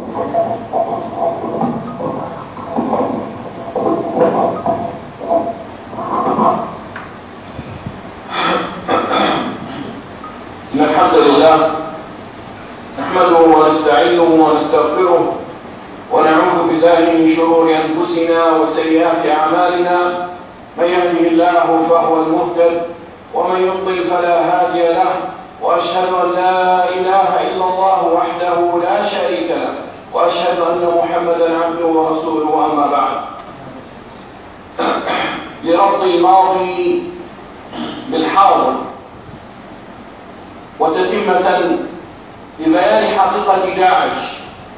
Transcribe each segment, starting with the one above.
إن الحمد لله نحمده ونستعينه ونستغفره ونعوذ بالله من شرور أنفسنا وسيئات أعمالنا. من يهده الله فهو المهتد ومن يضلل فلا هادي له، وأشهد أن لا إله إلا الله وحده لا شريك له، وأشهد أن محمدا عبده ورسوله. أما بعد، لربط الماضي بالحاضر وتتمة لبيان حقيقة داعش،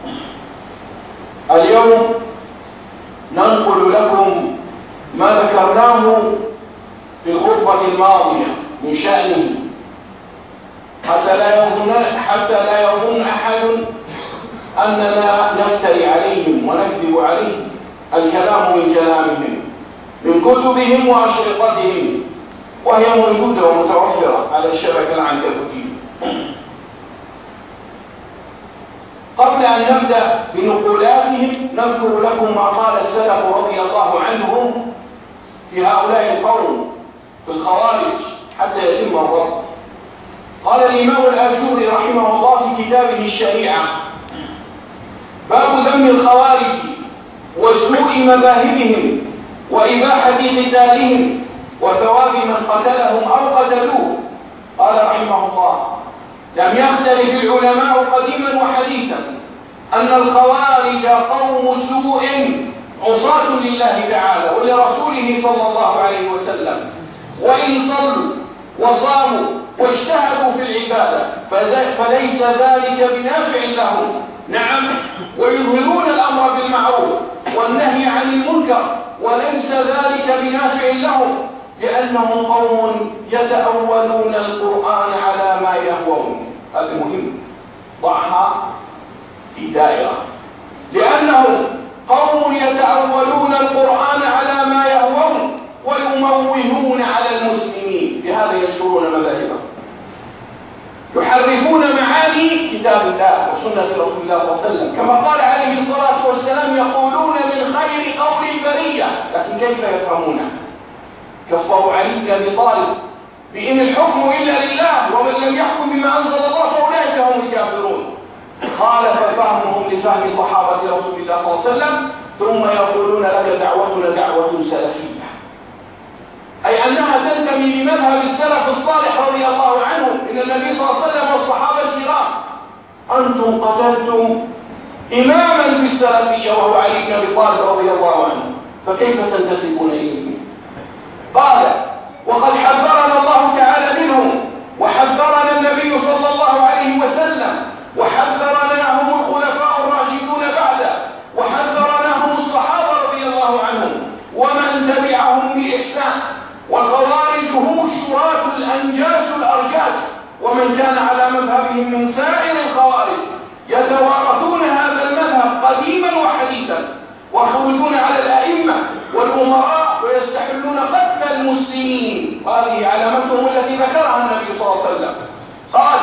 اليوم ننقل لكم ما ذكرناه في الخطبة الماضية من شأنه، حتى لا يظن أحد أننا نفتري عليهم ونكذب عليهم. الكلام من كلامهم، من كتبهم وأشرطتهم، وهي موجودة ومتوفرة على الشبكة العنكبوتية. قبل أن نبدأ بنقولاتهم نذكر لكم ما قال السلف رضي الله عنهم في هؤلاء القوم في الخوارج حتى يتم الربط. قال الإمام الآجوري رحمه الله في كتابه الشريعة: باب ذم الخوارج وسوء مذاهبهم وإباحة قتالهم وثواب من قتلهم أو قتلوه. قال رحمه الله: لم يختلف العلماء قديما وحديثا أن الخوارج قوم سوء عصاة لله تعالى ولرسوله صلى الله عليه وسلم، وإن صلوا وصاموا واجتهدوا في العبادة فليس ذلك بنافع لهم. نعم، ويظهرون الأمر بالمعروف والنهي عن المنكر، وليس ذلك بنافع لهم، لأنهم قوم يتأولون القرآن على ما يهوون. هذا مهم، ضعها في دائرة. لأنهم قوم يتأولون القرآن على ما يهوون ويموهون على المسلمين، بهذا ينشرون مذاهبهم، يحرفون معاني كتاب الله وسنة رسول الله صلى الله عليه وسلم، كما قال عليه الصلاة والسلام: يقولون من خير قول البرية. لكن كيف يفهمونه؟ كفروا علي بن أبي طالب بإن الحكم إلا لله ومن لم يحكم بما أنزل الله فأولئك هم الكافرون. خالف فهمهم لفهم صحابة رسول الله صلى الله عليه وسلم، ثم يقولون لك دعوتنا دعوة سلفية، أي أنها تنتمي لمذهب السلف الصالح رضي الله عنهم، إن النبي صلى الله عليه وسلم والصحابة الكرام. أنتم قتلتم إماما في السلفية وهو علي بن أبي طالب رضي الله عنه، فكيف تنتسبون إليه؟ قال: وقد حذرنا الله تعالى منهم، وحذرنا النبي صلى الله عليه وسلم، وحذرناهم الخلفاء الراشدون بعده، وحذرناهم الصحابة رضي الله عنهم ومن تبعهم بإحسان. والخوارج هم الشراة الأنجاس الأرجاس، ومن كان على مذهبهم من سائر الخوارج، يتوارثون هذا المذهب قديما وحديثا، ويخرجون على الأئمة والأمراء ويستحلون قتل المسلمين، وهذه علامتهم التي ذكرها النبي صلى الله عليه وسلم. قال: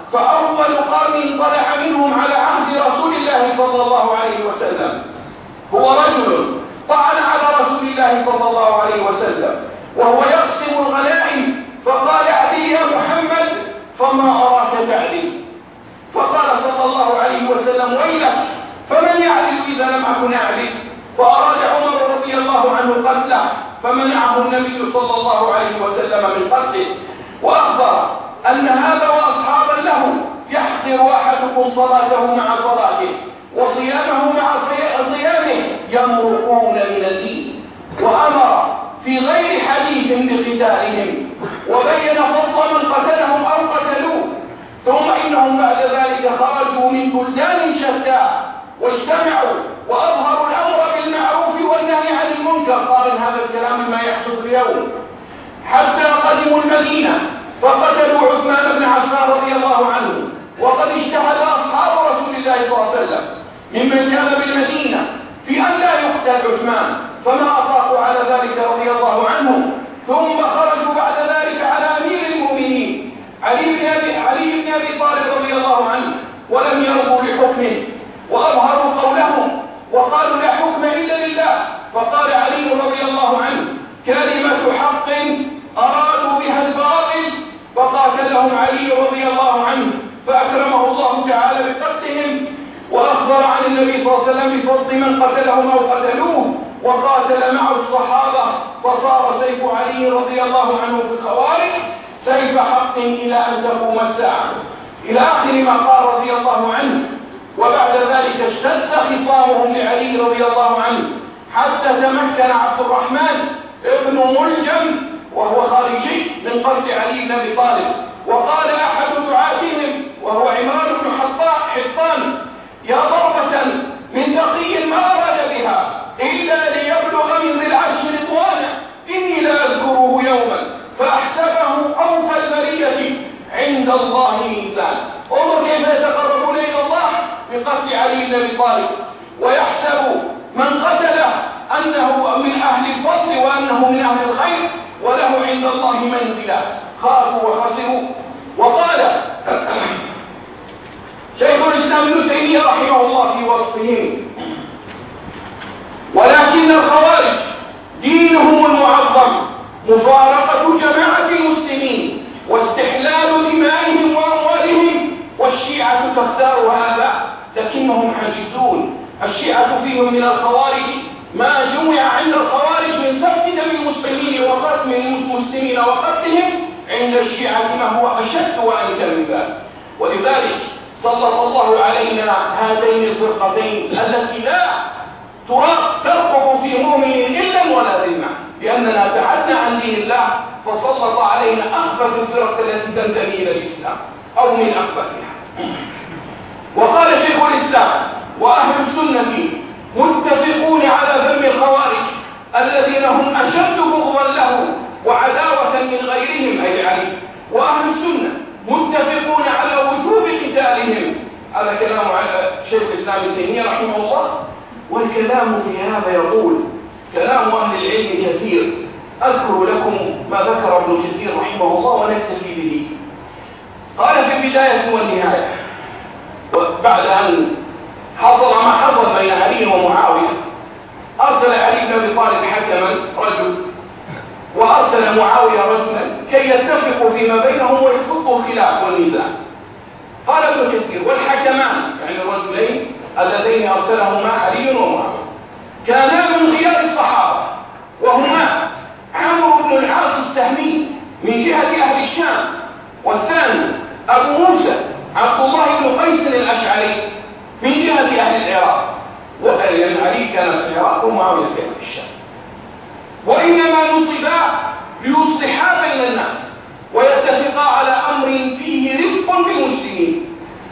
فأول قرن طلع منهم على عهد رسول الله صلى الله عليه وسلم هو رجل طعن على رسول الله صلى الله عليه وسلم وهو يقسم الغنائم، فقال: اعدل يا محمد فما أراك تعدل. فقال صلى الله عليه وسلم: ويلك، فمن يعدل إذا لم أكن أعدل؟ فأراد عمر رضي الله عنه قتله، فمنعه النبي صلى الله عليه وسلم من قتله، وأخبر أن هذا وأصحابا له يحقر أحدكم صلاته مع صلاته وصيامه مع صيامه، يمرقون من الدين. وأمر في غير حديث بقتالهم، وبين فضل من قتلهم أو قتلوه. ثم إنهم بعد ذلك خرجوا من بلدان شتى واجتمعوا وأظهروا الأمر بالمعروف والنهي عن المنكر. قارن هذا الكلام ما يحدث اليوم، حتى قدموا المدينة فقتلوا عثمان بن عفان رضي الله عنه. وقد اجتهد أصحاب رسول الله صلى الله عليه وسلم ممن كان بالمدينة في أن لا يقتل عثمان، فما أطاقوا على ذلك رضي الله عنه. ثم خرجوا بعد ذلك على أمير المؤمنين علي بن أبي طالب رضي الله عنه، ولم يرضوا لحكمه وأظهروا وقالوا لا حكم إلا لله. فقال علي رضي الله عنه كلمة حق أرادوا بها الباطل، فقاتلهم علي رضي الله عنه فأكرمه الله تعالى بقتلهم، وأخبر عن النبي صلى الله عليه وسلم بفضل من قتلهم أو قتلوه، وقاتل معه الصحابة، فصار سيف علي رضي الله عنه في الخوارج سيف حق إلى أن تقوم الساعة، إلى آخر ما قال رضي الله عنه. وبعد ذلك اشتد خصامهم لعلي رضي الله عنه حتى تمكن عبد الرحمن ابن ملجم وهو خارجي من قتل علي بن أبي طالب. وقال أحد دعاتهم وهو عمران بن حطان يا ضربة من تقي ما أراد بها إلا ليبلغ من ذي العرش رضوانه إني لا أذكره يوما فأحسبه أوفى البرية عند الله ميزان. انظر كيف يتقربون إلى الله بقتل علي بن أبي طالب، ويحسب من قتله أنه من أهل الفضل وأنه من أهل الخير وله عند الله منزلة. خافوا وخسروا. وقال شيخ الإسلام ابن تيمية رحمه الله في وصفهم ولكن الخوارج دينهم المعظم مفارقة جماعة المسلمين واستحلال دمائهم وأموالهم، والشيعة تختار هذا لكنهم عاجزون. الشيعة فيهم من الخوارج ما جمع عند الخوارج من سفك دم المسلمين وقتل المسلمين وقتلهم، عند الشيعة ما هو أشد وأنكر من ذلك. ولذلك سلط الله علينا هاتين الفرقتين التي لا ترقب في مؤمن إلا ولا ذمة، لأننا ابتعدنا عن دين الله فسلط علينا أخبث الفرق التي تنتمي إلى الإسلام أو من أخبثها. وقال شيخ الإسلام وأهل السنة متفقون على ذم الخوارج الذين هم أشد بغضا له وعداوة من غيرهم أي علي، وأهل السنة متفقون على وجوب قتالهم. هذا كلام على شيخ الإسلام ابن تيمية رحمه الله. والكلام في هذا يقول كلام أهل العلم كثير، أذكر لكم ما ذكر ابن كثير رحمه الله ونكتفي به. قال في البداية والنهاية بعد أن حصل ما حصل بين علي ومعاوية، أرسل علي بن أبي طالب حكما رجل، وأرسل معاوية رجلا كي يتفقوا فيما بينهم ويحفظوا الخلاف والنزاع. قال ابن كثير والحكمان يعني الرجلين اللذين أرسلهما علي ومعاوية كانا من خيار الصحابة، وهما عمرو بن العاص السهمي من جهة أهل الشام، والثاني أبو موسى عبد الله بن قيس الأشعري من جهة أهل العراق، وأن علي كان في العراق ومعاوية في الشام. وإنما نصبا ليصلحا بين الناس ويتفقا على أمر فيه رفق بالمسلمين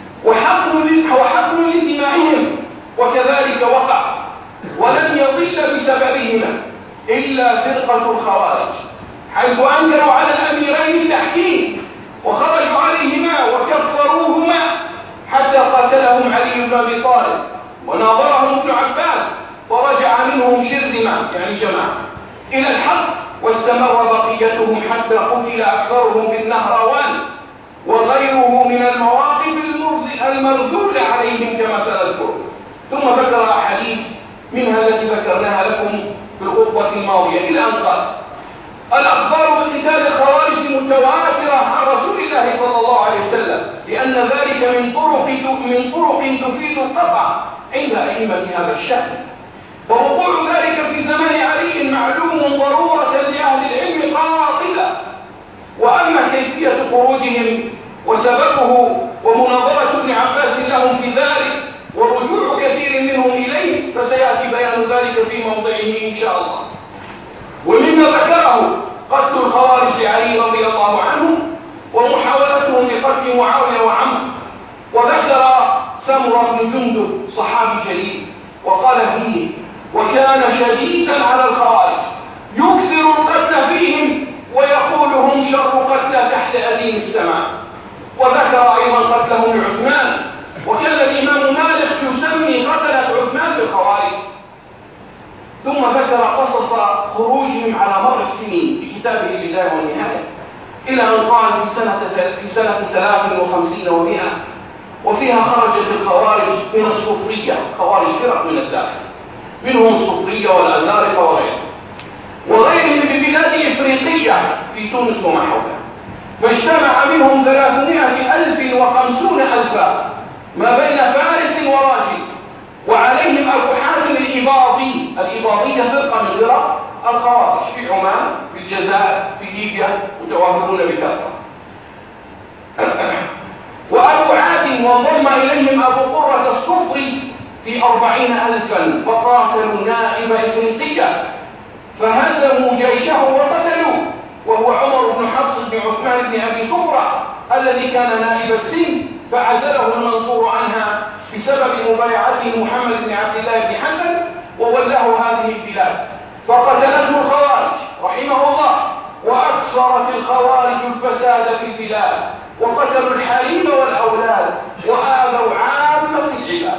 وحقن لدمائهم، وكذلك وقع ولن يضل بسببهما إلا فرقة الخوارج، حيث أنكروا على الأميرين التحكيم وخرجوا عليهما وكفروهما حتى قاتلهم علي بن أبي طالب وناظرهم ابن عباس فرجع منهم شرذمة يعني جماعة إلى الحق، واستمر بقيتهم حتى قتل أكثرهم بالنهروان وغيره من المواقف المرذولة عليهم كما سنذكر. ثم ذكر أحاديث منها التي ذكرناها لكم في الخطبة الماضية إلى أن قال الأخبار بقتال الخوارج متواترة عن رسول الله صلى الله عليه وسلم، لأن ذلك من طرق تفيد القطع عند أئمة هذا الشأن، ووقوع ذلك في زمان علي معلوم ضرورة لأهل العلم قاطبة. وأما كيفية خروجهم وسببه ومناظرة ابن عباس لهم في ذلك ورجوع كثير منهم إليه فسيأتي بيان ذلك في موضعه إن شاء الله. ومما ذكره قتل الخوارج لعلي رضي الله عنه ومحاولتهم لقتل معاوية وعمرو. وذكر سمرة بن جندب صحابي جليل وقال فيه وكان شديدا على الخوارج يكثر القتل فيهم ويقول هم شر قتلى تحت أديم السماء. وذكر أيضا قتلهم لعثمان، وكان الإمام مالك يسمي قتلة عثمان بالخوارج. ثم ذكر قصص خروجهم على مر السنين في كتابه البداية والنهاية، إلى أن قال في سنة 53 و100 وفيها خرجت الخوارج من الصوفية، خوارج فرق من الداخل، منهم الصوفية والأزارقة وغيرهم ببلاد إفريقية في تونس وما حولها، فاجتمع منهم 350,000 ما بين فارس وراجل، وعليهم أبو حاتم الإباضي. الإباضية فرقة من فرق الخوارج في عمان، في الجزائر، في ليبيا، متوافرون بكثرة. وأبو عاتم وانضم إليهم أبو قرة الصفري في 40,000، فقاتلوا نائب إفريقية فهزموا جيشه وقتلوه، وهو عمر بن حفص بن عثمان بن أبي صفرة الذي كان نائب السن، فعزله المنصور عنها بسبب مبايعته محمد بن عبد الله بن حسن وولاه هذه البلاد، فقتلته الخوارج رحمه الله، وأكثرت الخوارج الفساد في البلاد، وقتلوا الحريم والأولاد، وآذوا عامة العباد.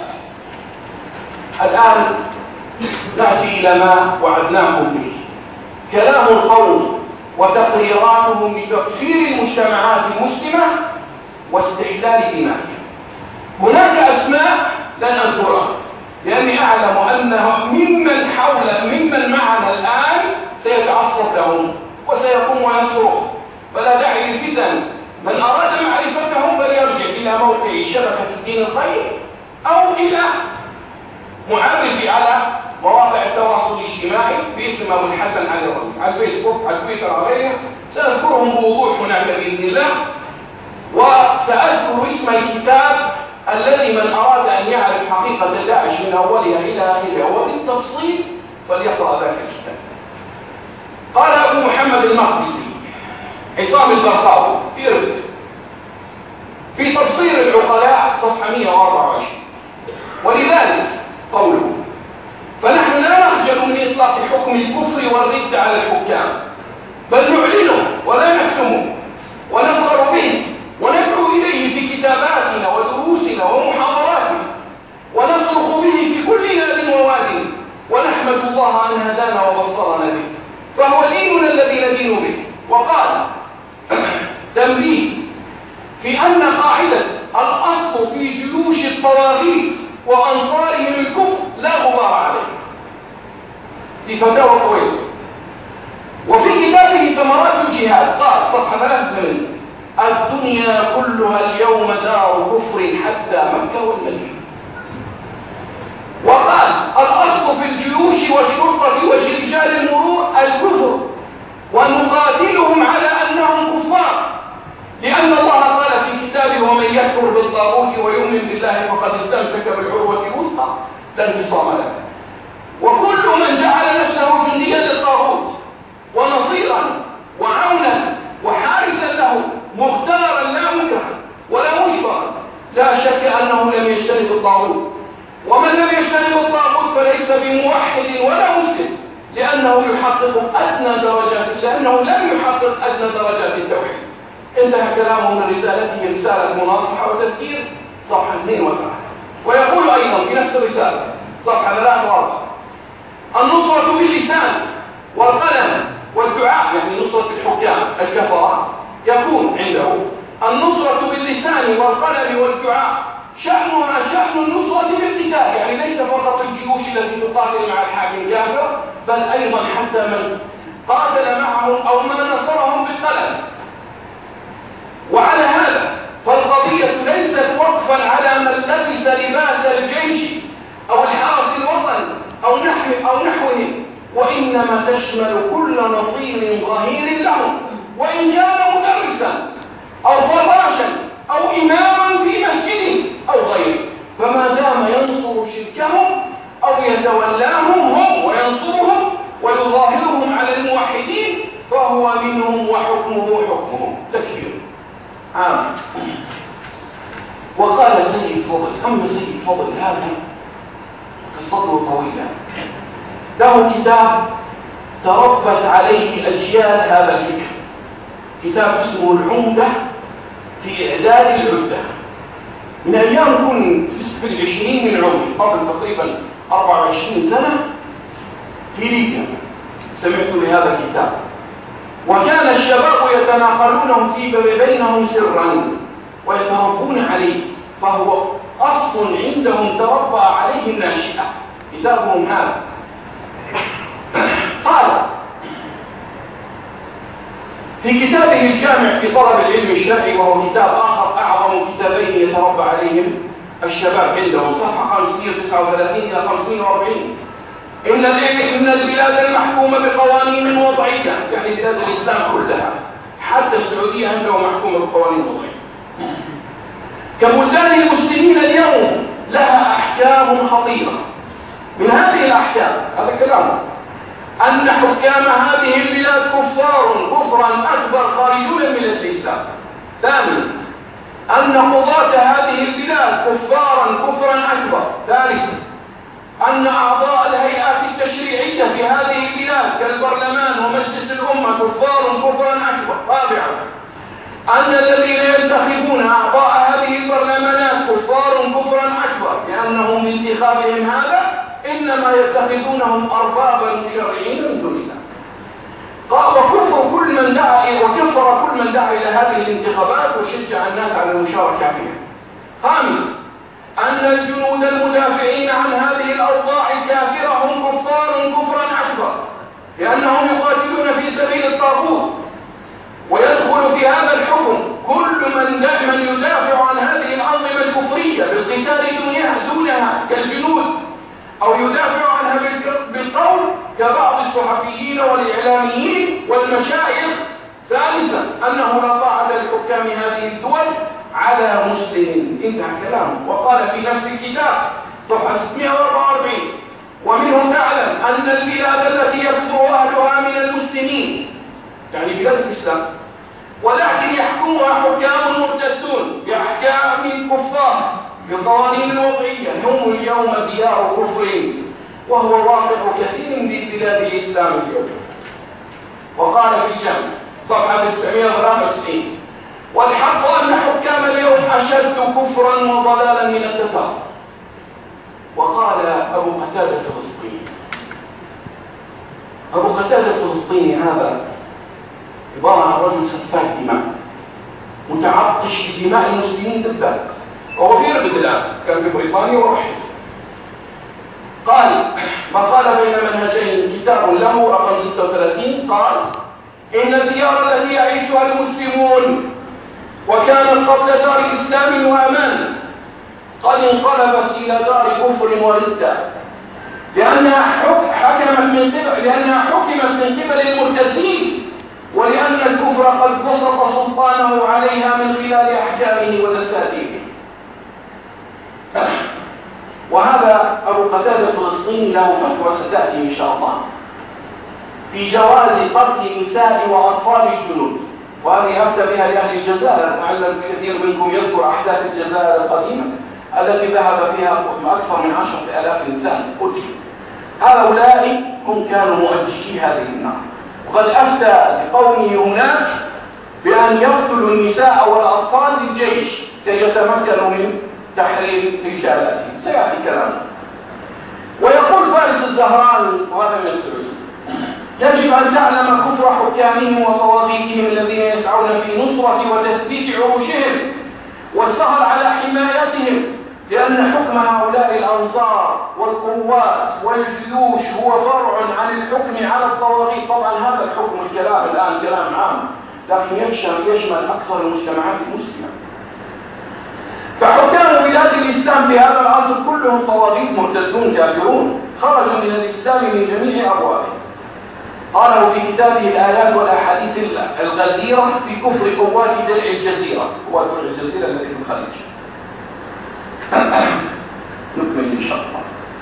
الآن نأتي إلى ما وعدناكم به، كلام القوم وتقريراتهم بتكفير المجتمعات المسلمة واستحلال دمائها. هناك أسماء لن أذكرها لأني أعلم أنه ممن معنا الآن سيتعصب لهم وسيقوم ويصرخ، فلا داعي للفتن. من أراد معرفتهم فليرجع إلى موقع شبكة الدين الخير أو إلى معرفي على مواقع التواصل الاجتماعي باسم أبو الحسن علي الرضي، على الفيسبوك، على تويتر، وغيرها، سأذكرهم بوضوح هناك بإذن الله. وسأذكر اسم الكتاب الذي من أراد أن يعرف حقيقة داعش من أولها إلى آخرها وبالتفصيل فليقرأ ذاك الكتاب. قال أبو محمد المقدسي عصام البرقاوي في تبصير العقلاء صفحة 124، ولذلك قوله: فنحن لا نخجل من إطلاق حكم الكفر والرد على الحكام، بل نعلنه ولا نكتمه ونفخر به وندعو إليه في كتاباتنا ودروسنا ومحاضراتنا، ونصرخ به في كل ناد وواد، ونحمد الله أن هدانا وبصرنا به، فهو ديننا الذي ندين به. وقال: تنبيه في أن قاعدة الأصل في جيوش الطواغيت وأنصارهم الكفر لا غبار عليه، في فتاوى الكويت. وفي كتابه ثمرات الجهاد قال صفحة 83: الدنيا كلها اليوم دار كفر حتى مكة والمدينة. وقال: الأصل في الجيوش والشرطة ورجال المرور الكفر، ونقاتلهم على أنهم كفار، لأن الله قال في كتابه: ومن يكفر بالطاغوت ويؤمن بالله فقد استمسك بالعروة الوثقى لا انفصام له. وكل من جعل نفسه جنديا للطاغوت ونصيرا وعونا وحارسا له مختارا لا مكرها ولا مجبرا، لا شك أنه لم يجتنب الطاغوت، ومن لم يجتنب الطاغوت فليس بموحد ولا مسلم، لأنه لم يحقق أدنى درجات التوحيد. انتهى كلامه من رسالته رسالة مناصحة وتذكير صفحة 2 و3. ويقول أيضا في نفس الرسالة صفحة 3 و4: النصرة باللسان والقلم والدعاء، يعني نصرة الحكام الكفرة، يكون عنده النصرة باللسان والقلم والدعاء شأنها شأن النصرة بالقتال، يعني ليس فقط الجيوش التي تقاتل مع الحاكم الكافر، بل أيضا حتى من قاتل معهم أو من نصرهم بالقلم. وعلى هذا فالقضية ليست وقفا على من لبس لباس الجيش أو الحرس الوطني أو نحوه، وإنما تشمل كل نصير ظهير لهم، وإن كان مدرسا أو فراشا أو إماما في مسجد أو غيره، فما دام ينصر شركهم أو يتولاهم هم وينصرهم ويظاهرهم على الموحدين فهو منهم وحكمهم تكفير عام. وقال سيد فضل: أما سيد فضل هذا قصته طويلة، له كتاب تربت عليه أجيال هذا الفكر، كتاب اسمه العمدة في إعداد العدة، من أيام كنت في 20 من عمري، قبل تقريبا 24 سنة في ليبيا سمعت بهذا الكتاب، وكان الشباب يتناقلونه في بينهم سرا ويتربون عليه، فهو أصل عندهم تربى عليه الناشئة. كتابهم هذا في كتابه الجامع في طلب العلم الشرعي، وهو كتاب آخر أعظم كتابين يتربى عليهم الشباب عندهم، صفحة 539 إلى 540: إن البلاد المحكومة بقوانين وضعية، يعني بلاد الإسلام كلها حتى السعودية عندهم محكومة بقوانين وضعية، كبلدان المسلمين اليوم لها أحكام خطيرة. من هذه الأحكام، هذا كلامه، أن حكام هذه البلاد كفرا أكبر خارجون من الإسلام. ثانيا، أن قضاة هذه البلاد كفرا أكبر. ثالثا، أن أعضاء الهيئات التشريعية في هذه البلاد كالبرلمان ومجلس الأمة كفرا أكبر. رابعا، أن الذين ينتخبون أعضاء هذه البرلمانات كفرا أكبر، لأنهم بانتخابهم هذا إنما يتخذونهم أربابا مشرعين من دون الله. وكفر كل من دعا إلى هذه الانتخابات وشجع الناس على المشاركة فيها. خامسا، أن الجنود المدافعين عن هذه الأوضاع الكافرة هم كفرا أكبر، لأنهم يقاتلون في سبيل الطاغوت. ويدخل في هذا الحكم كل من يدافع عن هذه الأنظمة الكفرية بالقتال دونها كالجنود، أو يدافع عنها بالقول كبعض الصحفيين والإعلاميين والمشايخ. ثالثا، أنه لا طاعة لحكام هذه الدول على مسلم. انتهى كلامه. وقال في نفس الكتاب صفحة 644: ومنهم تعلم أن البلاد التي يكثر أهلها من المسلمين، يعني بلاد الإسلام، ولكن يحكمها حكام مرتدون بأحكام كفار بالقوانين الوضعية، هم اليوم ديار كفر، وهو واقع كثير من بلاد الإسلام اليوم. وقال في الجامع صفحة 993: والحق أن حكام اليوم أشد كفرا وضلالا من التتار. وقال أبو قتادة الفلسطيني هذا عبارة عن رجل سفاك دماء متعطش بدماء المسلمين بالذات، وهو في ربد الآن، كان في بريطانيا ورحل. قال ما قال بين منهجين، كتاب له رقم 36، قال: إن الديار التي يعيشها المسلمون وكانت قبل دار إسلام وأمان قد انقلبت إلى دار كفر وردة، لأنها حكمت من قبل المرتدين، ولأن الكفر قد بسط سلطانه عليها من خلال أحكامه ودساتيره. وهذا أبو قتادة الفلسطيني له فتوى ستأتي إن شاء الله في جواز قتل نساء وأطفال الجنود، وهذه أفتى بها لأهل الجزائر. لعل كثير منكم يذكر أحداث الجزائر القديمة التي ذهب فيها أكثر من 10,000 إنسان قتل. هؤلاء هم كانوا مؤججي هذه النار، وقد أفتى بقومه هناك بأن يقتلوا النساء والأطفال للجيش كي يتمكنوا من تحرير رجالاتهم. سيأتي كلامه. ويقول فارس الزهراني، وهذا من السعودية: يجب أن تعلم كفر حكامهم وطواغيتهم الذين يسعون في نصرة وتثبيت عروشهم والسهر على حمايتهم، لأن حكم هؤلاء الأنصار والقوات والجيوش هو فرع عن الحكم على الطواغيت. طبعا هذا الحكم، الكلام الآن كلام عام، لكن يشمل أكثر المجتمعات المسلمة. فحكام بلاد الإسلام في هذا العصر كلهم طواغيت مرتدون كافرون، خرجوا من الإسلام من جميع أبوابه. قاله في كتابه الآيات والأحاديث الغزيرة في كفر قوات درع الجزيرة، قوات درع الجزيرة التي في الخليج. نكمل إن شاء الله.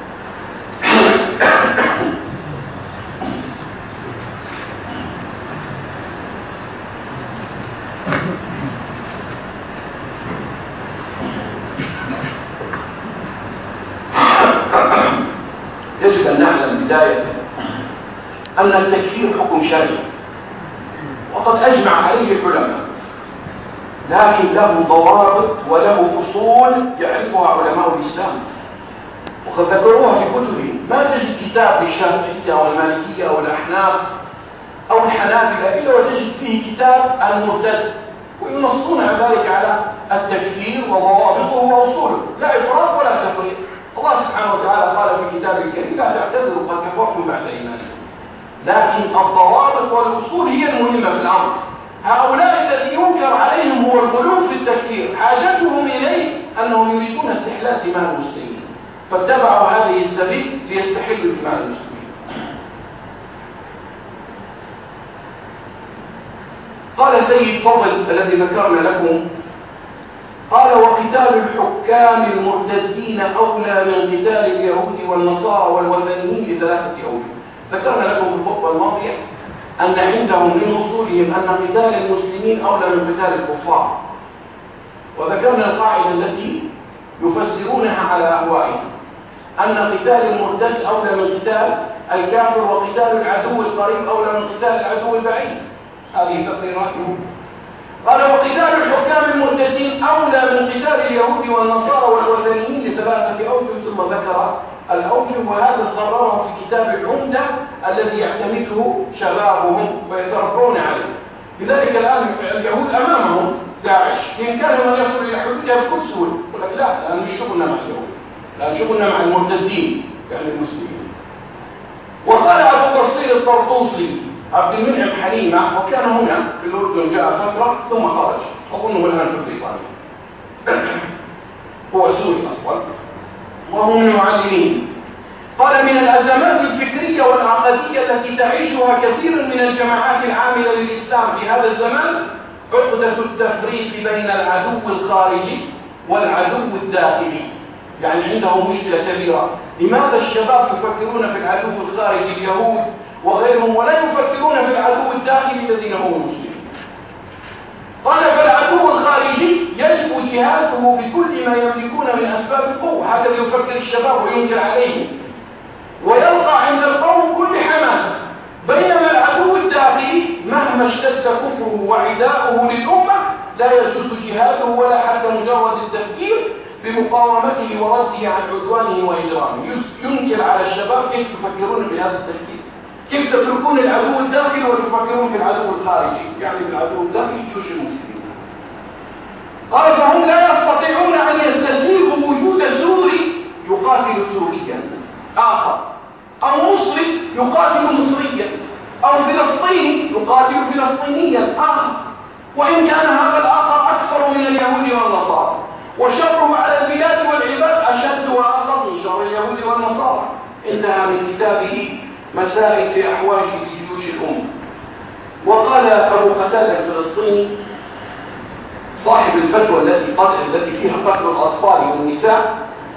يجب أن نعلم بداية أن التكفير حكم شرعي، وقد أجمع عليه العلماء، لكن له ضوابط وله أصول يعرفها علماء الإسلام، وقد ذكروها في كتبهم. ما تجد كتاب للشافعية أو المالكية أو الأحناف أو الحنابلة إلا وتجد فيه كتاب المرتد، وينصون ذلك على التكفير وضوابطه وأصوله، لا إفراط ولا تفريط. الله سبحانه وتعالى قال في كتابه الكريم: لا تعتذروا قد كفرتم بعد إيمانكم. لكن الضوابط والأصول هي المهمة في الأمر، هؤلاء الذي ينكر عليهم هو الغلو في التكفير، حاجتهم إليه أنهم يريدون استحلال دماء المسلمين، فاتبعوا هذه السبيل ليستحلوا دماء المسلمين. قال سيد فضل الذي ذكرنا لكم، قال: وقتال الحكام المرتدين أولى من قتال اليهود والنصارى والوثنيين لثلاثة أوجه. ذكرنا لكم في الخطبة الماضية أن عندهم من أصولهم أن قتال المسلمين أولى من قتال الكفار، وذكرنا القاعدة التي يفسرونها على أهوائهم، أن قتال المرتد أولى من قتال الكافر، وقتال العدو القريب أولى من قتال العدو البعيد. هذه تقريراتهم. قال: وقتال الحكام المرتدين أولى من قتال اليهود والنصارى والوثنيين لثلاثة أوجه، ثم ذكر الأوجه، وهذا قرره في كتاب العمدة الذي يعتمده شبابهم ويتربون عليه. لذلك الآن اليهود أمامهم داعش بإمكانهم أن يصلوا إلى حدود القدس، يقول لك لا، الآن مش شغلنا مع اليهود، الآن شغلنا مع المرتدين يعني المسلمين. وقال أبو بصير الطرطوسي عبد المنعم حليمة، وكان هنا في الأردن جاء فترة ثم خرج، أظنه الآن في بريطانيا، هو سوري أصلا وهو من المعلمين. قال: من الأزمات الفكرية والعقدية التي تعيشها كثير من الجماعات العاملة للإسلام في هذا الزمان عقدة التفريق بين العدو الخارجي والعدو الداخلي. يعني عندهم مشكلة كبيرة، لماذا الشباب يفكرون في العدو الخارجي اليهود وغيرهم ولا يفكرون في العدو الداخلي الذين هم المسلمين؟ قال: فالعدو الخارجي يجب جهاده بكل ما يملكون من أسباب القوة، هكذا يفكر الشباب وينكر عليهم، ويلقى عند القوم كل حماسة، بينما العدو الداخلي مهما اشتد كفره وعداؤه للأمة لا يجوز جهاده ولا حتى مجرد التفكير بمقاومته ورده عن عدوانه وإجرامه. ينكر على الشباب كيف تفكرون بهذا التفكير، كيف تتركون العدو الداخلي وتفكرون في العدو الخارجي، يعني بالعدو الداخلي جيوش المسلمين. قال: فهم لا يستطيعون أن يستسيغوا وجود سوري يقاتل سوريا آخر، أو مصري يقاتل مصريا، أو فلسطيني يقاتل فلسطينيا آخر، وإن كان هذا الآخر أكثر من اليهود والنصارى، وشره على البلاد والعباد أشد وأعظم من شر اليهود والنصارى. انتهى من كتابه مسائل في أحواج جيوش الأمة. وقال أبو قتادة الفلسطيني صاحب الفتوى التي فيها قتل الأطفال والنساء،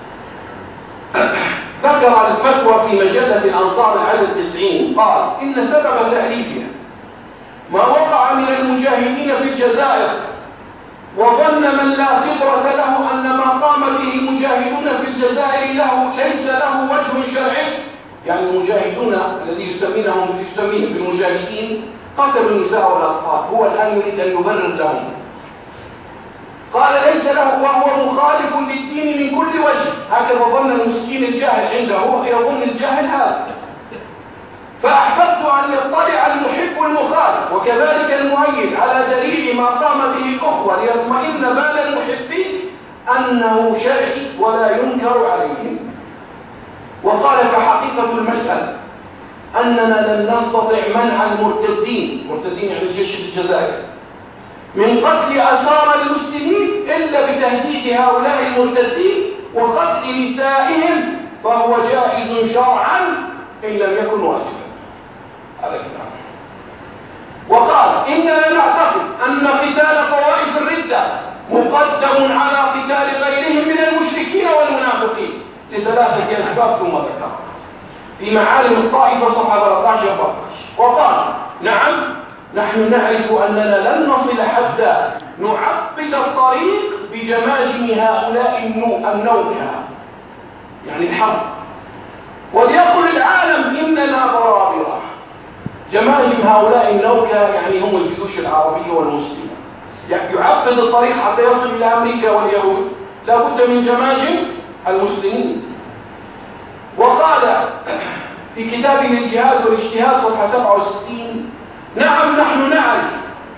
ذكر الفتوى في مجلة الأنصار العدد 90، قال: إن سبب تأليفها ما وقع من المجاهدين في الجزائر، وظن من لا خبرة له أن ما قام به المجاهدون في الجزائر ليس له وجه شرعي. يعني المجاهدون الذي يسميهم بالمجاهدين قتلوا النساء والأطفال، هو الآن يريد أن يبرر لهم. قال: ليس له، وهو مخالف للدين من كل وجه. هكذا ظن المسكين الجاهل عنده، يظن الجاهل هذا. فأحببت أن يطلع المحب المخالف وكذلك المؤيد على دليل ما قام به الأخوة ليطمئن بال المحبين أنه شرعي ولا ينكر عليهم. وقال: فحقيقة المسألة أننا لن نستطع منع المرتدين يعني الجيش الجزائري من قتل أسارى المسلمين إلا بتهديد هؤلاء المرتدين وقتل نسائهم، فهو جائز شرعا إن لم يكن واجبا. هذا كلام. وقال: إننا نعتقد أن قتال طوائف الردة مقدم على قتال غيرهم من المشركين والمنافقين لثلاثة أسباب ثم ذكر في معالم الطائفة صفحة 13-14. وقال: نعم، نحن نعرف أننا لن نصل حتى نعقد الطريق بجماجم هؤلاء النوكة، يعني الحرب، وليقل العالم إننا برابرة. جماجم هؤلاء النوكة يعني هم الجيوش العربية والمسلمة. يعقد الطريق حتى يصل إلى أمريكا واليهود، لا بد من جماجم المسلمين. وقال في كتابه الجهاد والاجتهاد صفحة 67: نعم، نحن نعرف.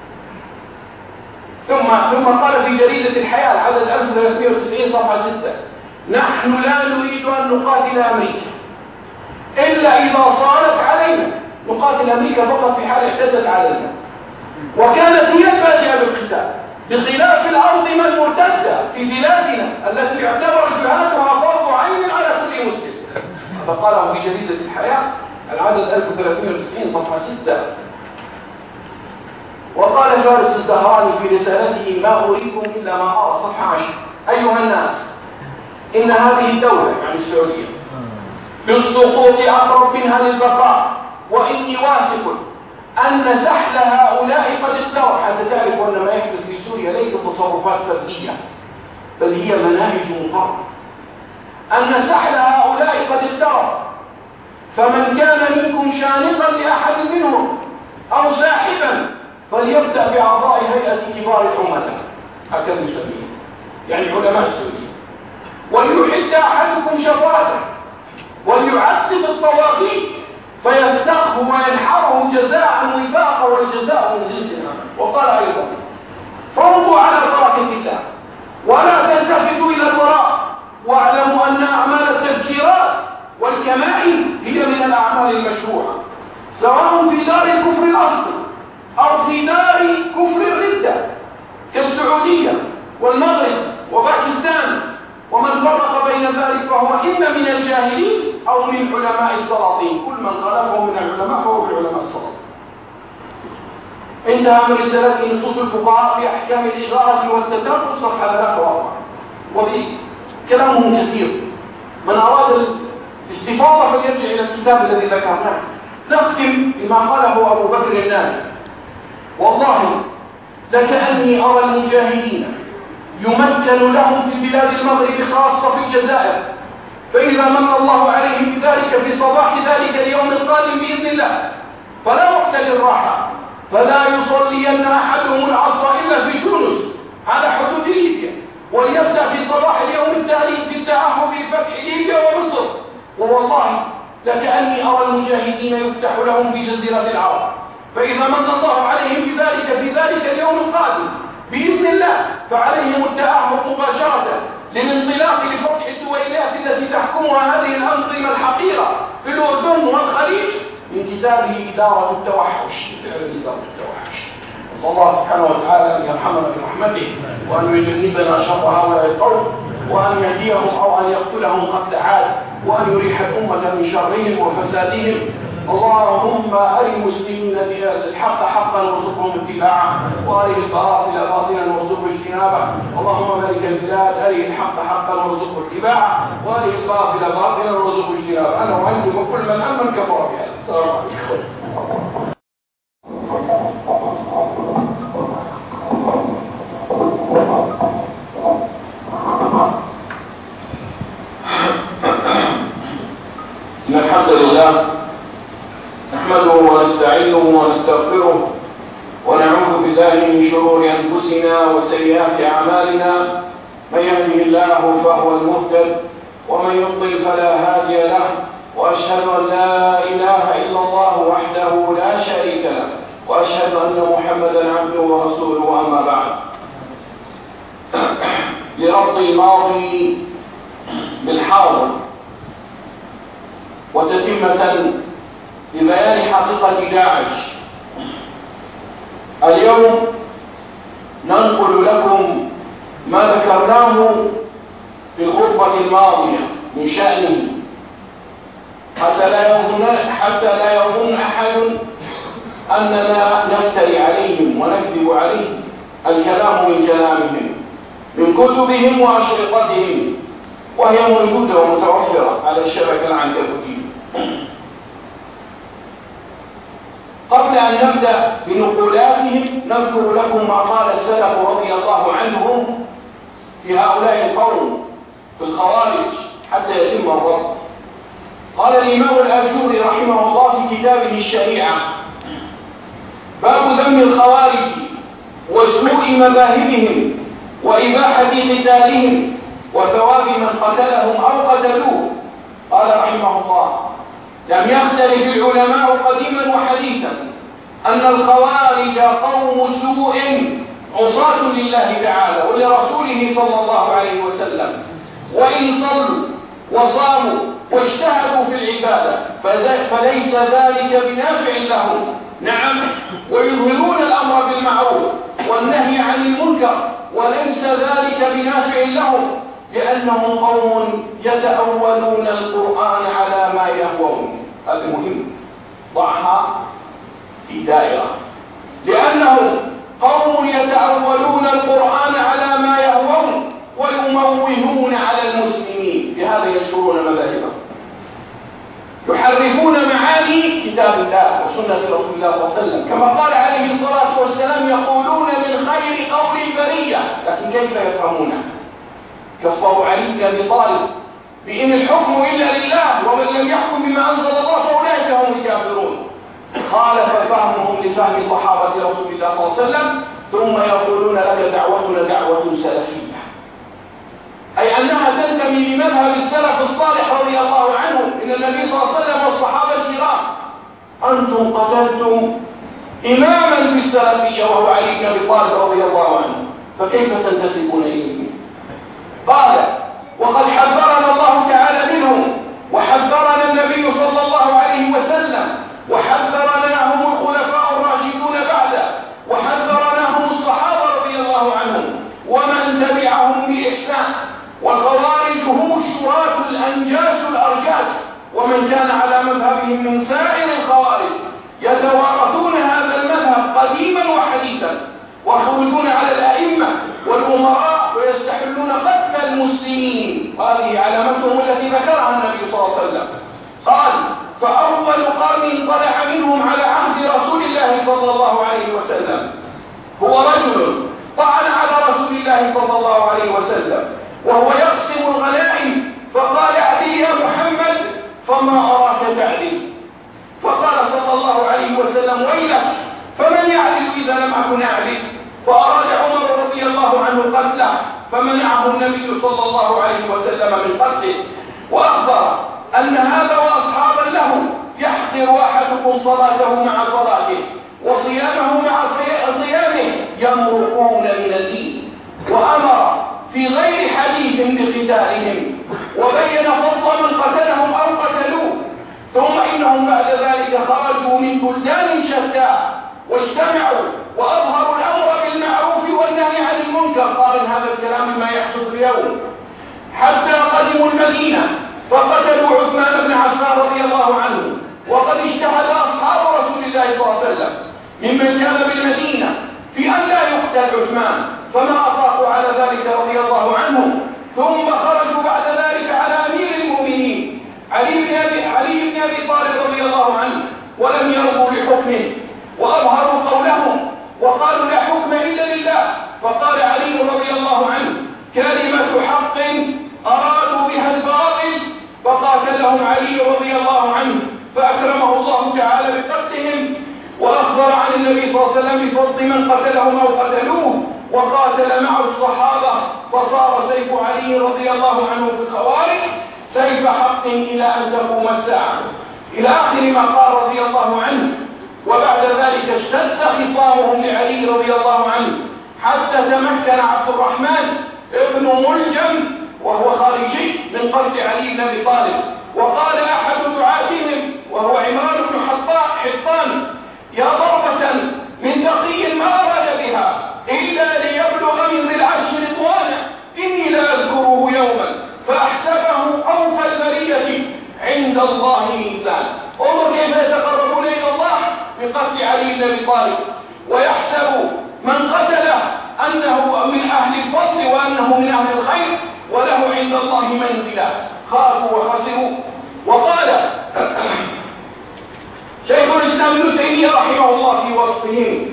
ثم قال في جريدة الحياة العدد 1390 صفحة 6: نحن لا نريد أن نقاتل أمريكا إلا إذا صارت علينا، نقاتل أمريكا فقط في حال اعتدت علينا، وكانت هي البادئة بالقتال، بخلاف الأرض المرتدة في بلادنا التي يعتبر جهادها فرض عين على كل مسلم. هذا قاله في جريدة الحياة العدد 1390 صفحة 6. وقال فارس الزهراني في رسالته ما أريكم إلا ما أرى صفحة 10: أيها الناس، إن هذه الدولة يعني السعودية بالسقوط أقرب منها للبقاء، وإني واثق أن سحل هؤلاء قد اقترب. حتى تعرف أن ما يحدث في سوريا ليس تصرفات فردية، بل هي مناهج مقررة. أن سحل هؤلاء قد اقترب، فمن كان منكم شانقا لأحد منهم أو ساحبا فليبدأ بأعضاء هيئة كبار العملاء، هكذا يسميه يعني علماء السعودية، وليحد أحدكم شفاته وليعذب الطواغيت فيستخف وينحره جزاء وفاقا والجزاء من جنس العمل. وقال أيضا: فوضوا على بركة الله ولا تلتفتوا إلى الوراء، واعلموا أن أعمال التفجيرات والكمائن هي من الأعمال المشروعة، سواء في دار الكفر الأصلي أو في دار كفر الردة كالسعودية والمغرب وباكستان. ومن فرق بين ذلك فهو إما من الجاهلين أو من علماء السلاطين، كل من خالفه من العلماء فهو من علماء السلاطين. انتهى من رسالته نصوص الفقهاء في أحكام الإغارة والتترك صفحة 3 و4، وبكلامهم كثير. من أراد الاستفاضة فليرجع إلى الكتاب الذي ذكرناه. نختم بما قاله أبو بكر النادي: والله لكأني أرى المجاهدين يمكن لهم في بلاد المغرب خاصة في الجزائر، فإذا من الله عليهم بذلك في صباح ذلك اليوم القادم بإذن الله فلا وقت للراحة، فلا يصلين أحدهم العصر إلا في تونس على حدود ليبيا، وليبدأ في صباح اليوم التالي بالتأهب بفتح ليبيا ومصر. ووالله لكأني أرى المجاهدين يفتح لهم في جزيرة العرب، فإذا من الله عليهم بذلك في ذلك اليوم القادم بإذن الله فعليهم التأهب مباشرة للانطلاق لفتح الدويلات التي تحكمها هذه الأنظمة الحقيرة في الأردن والخليج من كتابه إدارة التوحش، فعلا إدارة التوحش. نسأل الله سبحانه وتعالى أن يرحمنا برحمته، وأن يجنبنا شر هؤلاء القوم، وأن يهديهم أو أن يقتلهم قتل عاد، وأن يريح الأمة من شرهم وفسادهم. اللهم أرِ المسلمين الحق حقا وارزقهم اتباعه، وأرِ الباطل باطلا وارزقهم اجتنابه. اللهم ملك البلاد أرِ الحق حقا وارزقه اتباعه، وأرِ الباطل باطلا وارزقه اجتنابه. أنا أعلم كل من أمن كفر بهذا. السلام عليكم. إن الحمد لله نحمده ونستعينه ونستغفره ونعوذ بالله من شرور أنفسنا وسيئات أعمالنا، من يهده الله فهو المهتد ومن يضلل فلا هادي له، وأشهد أن لا إله إلا الله وحده لا شريك له، وأشهد أن محمدا عبده ورسوله. أما بعد، لربط الماضي بالحاضر وتتمة لبيان حقيقة داعش، اليوم ننقل لكم ما ذكرناه في الخطبة الماضية من شأنه، حتى لا يظن أحد أننا نفتري عليهم ونكذب عليهم. الكلام من كلامهم، من كتبهم وأشرطتهم، وهي موجودة ومتوفرة على الشبكة العنكبوتية. قبل أن نبدأ بنقولاتهم نذكر لكم ما قال السلف رضي الله عنهم في هؤلاء القوم في الخوارج حتى يتم الربط. قال الإمام الآجوري رحمه الله في كتابه الشريعة: باب ذم الخوارج وسوء مذاهبهم وإباحة قتالهم وثواب من قتلهم أو قتلوه. قال رحمه الله: لم يختلف العلماء قديما وحديثا أن الخوارج قوم سوء عصاة لله تعالى ولرسوله صلى الله عليه وسلم، وإن صلوا وصاموا واجتهدوا في العبادة فليس ذلك بنافع لهم، نعم، ويظهرون الأمر بالمعروف والنهي عن المنكر، وليس ذلك بنافع لهم، لأنهم قوم يتأولون القرآن على ما يهوون. هذا مهم، ضعها في دائرة، لأنهم قوم يتأولون القرآن على ما يهوون ويموهون على المسلمين، بهذا ينشرون مذاهبهم، يحرفون معاني كتاب الله وسنة رسول الله صلى الله عليه وسلم، كما قال عليه الصلاة والسلام: يقولون من خير قول البرية، لكن كيف يفهمونه؟ كفروا علي بن أبي طالب بإن الحكم إلا لله ومن لم يحكم بما أنزل الله فأولئك هم الكافرون. خالف فهمهم لفهم صحابة رسول الله صلى الله عليه وسلم، ثم يقولون لك دعوتنا دعوة سلفية، أي أنها تنتمي لمذهب السلف الصالح رضي الله عنهم من النبي صلى الله عليه وسلم والصحابة الكرام. أنتم قتلتم إماما في السلفية وهو علي بن أبي طالب رضي الله عنه، فكيف تنتسبون إليه؟ قال: وقد حذرنا الله تعالى منهم، وحذرنا النبي صلى الله عليه وسلم، وحذرناهم الخلفاء الراشدون بعده، وحذرناهم الصحابة رضي الله عنهم ومن تبعهم بإحسان. والخوارج هم الشراة الأنجاس الأرجاس، ومن كان على مذهبهم من سائر الخوارج، يتوارثون هذا المذهب قديما وحديثا، ويخرجون على الأئمة والأمراء ويستحلون قتل المسلمين، وهذه علامتهم التي ذكرها النبي صلى الله عليه وسلم. قال: فأول قرن طلع منهم على عهد رسول الله صلى الله عليه وسلم هو رجل طعن على رسول الله صلى الله عليه وسلم وهو يقسم الغنائم، فقال: اعدل يا محمد فما أراك تعدل. فقال صلى الله عليه وسلم: ويلك، فمن يعدل إذا لم أكن أعدل؟ فأراد عمر رضي الله عنه قتله، فمنعه النبي صلى الله عليه وسلم من قتله، وأخبر أن هذا وأصحابا له يحقر أحدكم صلاته مع صلاته وصيامه مع صيامه، يمرقون من الدين، وأمر في غير حديث بقتالهم، وبين فضل من قتلهم أو قتلوه. ثم إنهم بعد ذلك خرجوا من بلدان شتى واجتمعوا وأظهروا الأمر بالمعروف والنهي عن المنكر. قارن هذا الكلام بما يحدث اليوم، حتى قدموا المدينة فقتلوا عثمان بن عفان رضي الله عنه، وقد اجتهد أصحاب رسول الله صلى الله عليه وسلم ممن كان بالمدينة في أن لا يقتل عثمان، فما أطاقوا على ذلك رضي الله عنه. ثم خرجوا بعد ذلك على أمير المؤمنين علي بن أبي طالب رضي الله عنه، ولم يرضوا لحكمه وأظهروا قولهم وقالوا: لا حكم إلا لله. فقال علي رضي الله عنه: كلمة حق أرادوا بها الباطل، فقاتلهم علي رضي الله عنه، فأكرمه الله تعالى بقتلهم، وأخبر عن النبي صلى الله عليه وسلم بفضل من قتلهم أو قتلوه، وقاتل معه الصحابة، فصار سيف علي رضي الله عنه في الخوارج سيف حق إلى أن تقوم الساعة، إلى آخر ما قال رضي الله عنه. وبعد ذلك اشتد خصامهم لعلي رضي الله عنه، حتى تمكن عبد الرحمن ابن ملجم وهو خارجي من قتل علي بن أبي طالب. وقال أحد دعاتهم وهو عمران بن حطان: يا ضربة من تقي ما أراد بها إلا ليبلغ من ذي العرش رضوانه، إني لا أذكره يوما فأحسبه أوفى البرية عند الله ميزان. انظر كيف يتقربون إلى الله بقتل علي بن أبي طالب، ويحسب من قتله أنه من أهل الفضل وأنه من أهل الخير وله عند الله منزلة. خافوا وخسروا. وقال شيخ الإسلام ابن تيمية رحمه الله في وصفهم: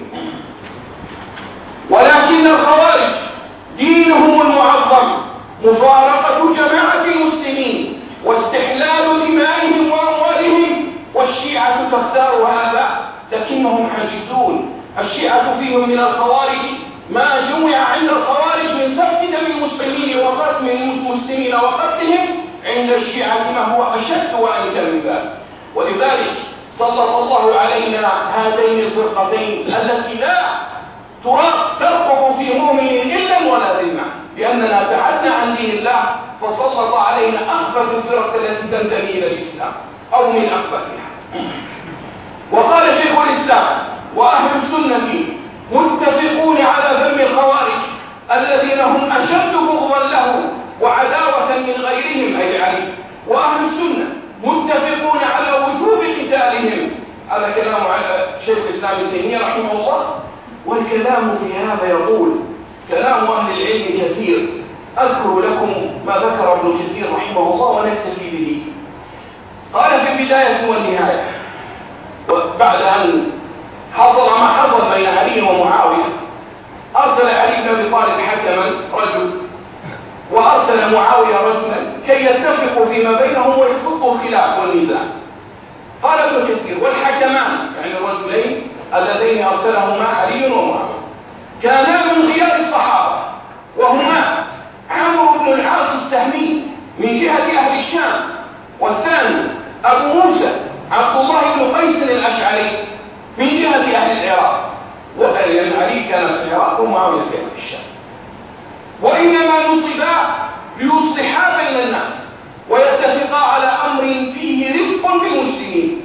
ولكن الخوارج دينهم المعظم مفارقة جماعة المسلمين واستحلال دمائهم وأموالهم، والشيعة تختار هذا لكنهم حاجزون. الشيعة فيهم من الخوارج ما جمع عند الخوارج من سفك دم المسلمين وقتل المسلمين وقتلهم، عند الشيعة ما هو أشد وأنكر من ذلك. ولذلك سلط الله علينا هاتين الفرقتين التي لا ترقب في مؤمن إلا ولا ذمة، لأننا ابتعدنا عن دين الله، فسلط علينا أخبث الفرق التي تنتمي إلى الإسلام أو من أخبثها. وقال شيخ الإسلام وأهل السنة متفقون على ذم الخوارج الذين هم أشد بغضا له وعداوة من غيرهم أي علي، وأهل السنة متفقون على وجوب قتالهم. هذا كلام على شيخ الإسلام ابن تيمية رحمه الله. والكلام في هذا يقول كلام أهل العلم كثير، أذكر لكم ما ذكر ابن كثير رحمه الله ونكتفي به. قال في البداية والنهاية بعد أن حصل ما حصل بين علي ومعاوية، أرسل علي بن أبي طالب حكما رجل، وأرسل معاوية رجلا كي يتفقوا فيما بينهم ويحفظوا الخلاف والنزاع. قال ابن كثير والحكمان يعني الرجلين اللذين أرسلهما علي ومعاوية كانا من خيار الصحابة، وهما عمرو بن العاص السهمي من جهة أهل الشام، والثاني أبو موسى عبد الله بن قيس الأشعري من جهة أهل العراق، وأن علي كان في العراق ومعاوية كان في الشام. وإنما نصبا ليصلحا بين الناس ويتفقا على أمر فيه رفق بالمسلمين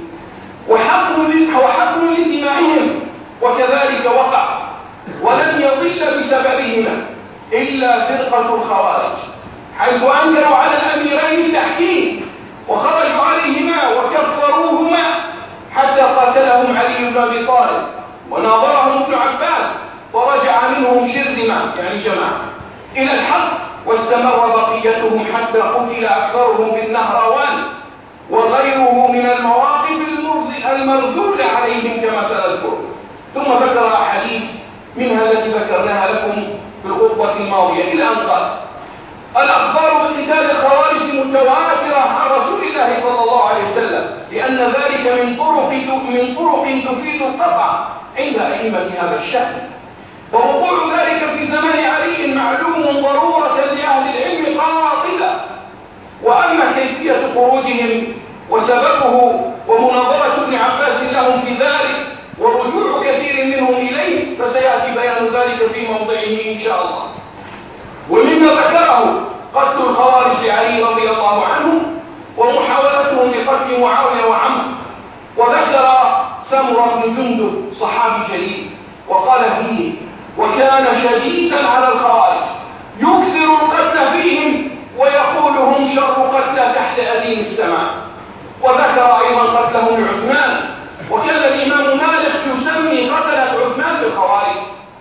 وحقن لدمائهم، وكذلك وقع، ولم يضل بسببهما إلا فرقة الخوارج، حيث أنكروا على الأميرين التحكيم وخرجوا عليهما وكفروهما حتى قاتلهم علي بن أبي طالب وناظرهم ابن عباس، ورجع منهم شرذمة يعني جماعة إلى الحق، واستمر بقيتهم حتى قتل أكثرهم بالنهروان وغيره من المواقف المرذولة عليهم كما سنذكر. ثم ذكر أحاديث منها التي ذكرناها لكم في الخطبة الماضية إلى أن قال: الأخبار بقتال الخوارج متواترة عن رسول الله صلى الله عليه وسلم، لأن ذلك من طرق تفيد القطع عند أئمة هذا الشأن، ووقوع ذلك في زمن علي معلوم ضرورة لأهل العلم قاطبة. وأما كيفية خروجهم وسببه ومناظرة ابن عباس لهم في ذلك ورجوع كثير منهم إليه فسيأتي بيان ذلك في موضعه إن شاء الله. ومما ذكره قتل الخوارج لعلي رضي الله عنه ومحاولتهم لقتل معاوية وعمرو. وذكر سمرة بن جندب صحابي جليل وقال فيه: وكان شديدا على الخوارج يكثر القتل فيهم ويقول هم شر قتل تحت أديم السماء. وذكر أيضا قتلهم لعثمان، وكان الإمام مالك يسمي قتلة عثمان بالخوارج.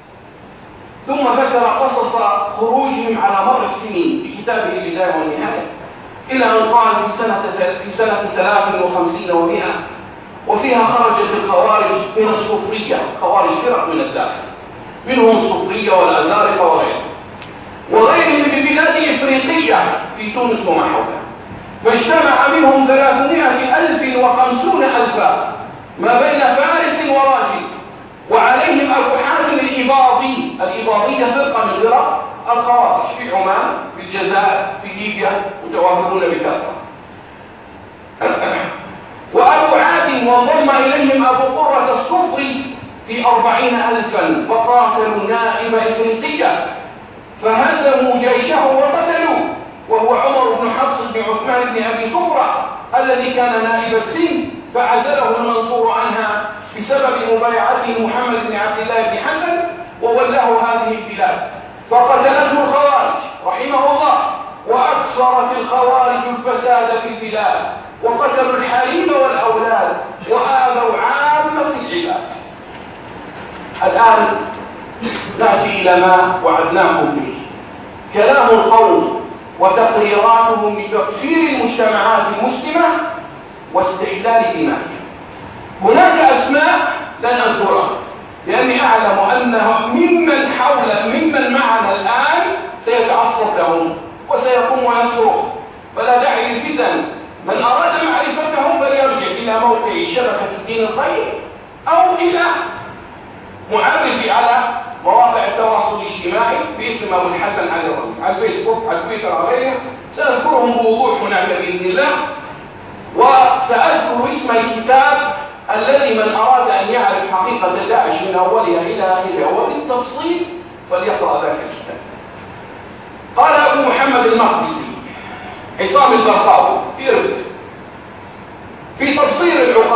ثم ذكر قصص خروجهم على مر السنين في كتابه البداية والنهاية، إلى أن قال في سنة 53 و100 وفيها خرجت الخوارج من الصوفية، خوارج فرق من الداخل، منهم الصوفية والأزارقة وغيرهم ببلاد إفريقية في تونس وما حولها، فاجتمع منهم 350,000 ما بين فارس وراجل، وعليهم أبو حاتم الإباضية فرقة من فرق الخوارج في عمان، في الجزائر، في ليبيا، متوافرون بكثرة. وأبو عاتم وانضم إليهم أبو قرة الصفري في 40,000 فقاتلوا نائب إفريقية فهزموا جيشه وقتلوه، وهو عمر بن حفص بن عثمان بن أبي صفرة الذي كان نائب السن فعزله المنصور عنها بسبب مبايعته محمد بن عبد الله بن حسن وولاه هذه البلاد، فقتلته الخوارج رحمه الله، وأكثرت الخوارج الفساد في البلاد وقتلوا الحريم والأولاد وآذوا عامة العباد. الآن نأتي إلى ما وعدناكم به، كلام القوم وتقريراتهم بتكفير المجتمعات المسلمة واستحلال دمائهم. هناك أسماء لن أذكرها لأني أعلم أنها ممن معنا الآن سيتعصب لهم وسيقوم ويصرخ، فلا داعي للفتن. من أراد معرفتهم فليرجع إلى موقع شبكة الدين القيم أو إلى معرفي على مواقع التواصل الاجتماعي باسم أبو الحسن على الفيسبوك، على تويتر، على غيره، سأذكرهم بوضوح هناك بإذن الله. وسأذكر اسم الكتاب الذي من أراد أن يعرف حقيقة داعش من أولها إلى آخرها وبالتفصيل فليقرأ ذاك الكتاب. قال أبو محمد المقدسي عصام القرطاوي في تفسير العقلاء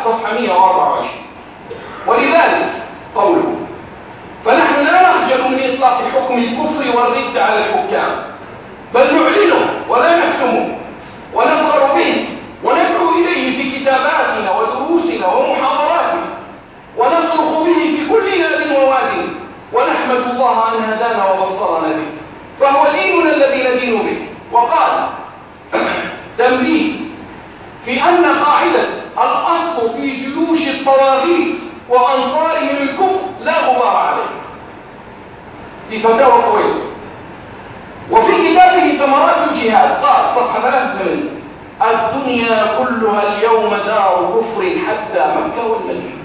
صفحة 124. ولذلك قوله: فنحن لا نخجل من إطلاق حكم الكفر والرد على الحكام، بل نعلنه ولا نكتمه ونفخر به وندعو إليه في كتاباتنا ودروسنا ومحاضراتنا، ونصرخ به في كل ناد وواد، ونحمد الله أن هدانا وبصرنا به، فهو ديننا الذي ندين به. وقال: تنبيه في أن قاعدة الأصل في جيوش الطواغيت وأنصارهم الكفر لا غبار عليه، في فتاوى الكويت. وفي كتابه ثمرات الجهاد قال صفحة 83: الدنيا كلها اليوم دار كفر حتى مكة والمدينة.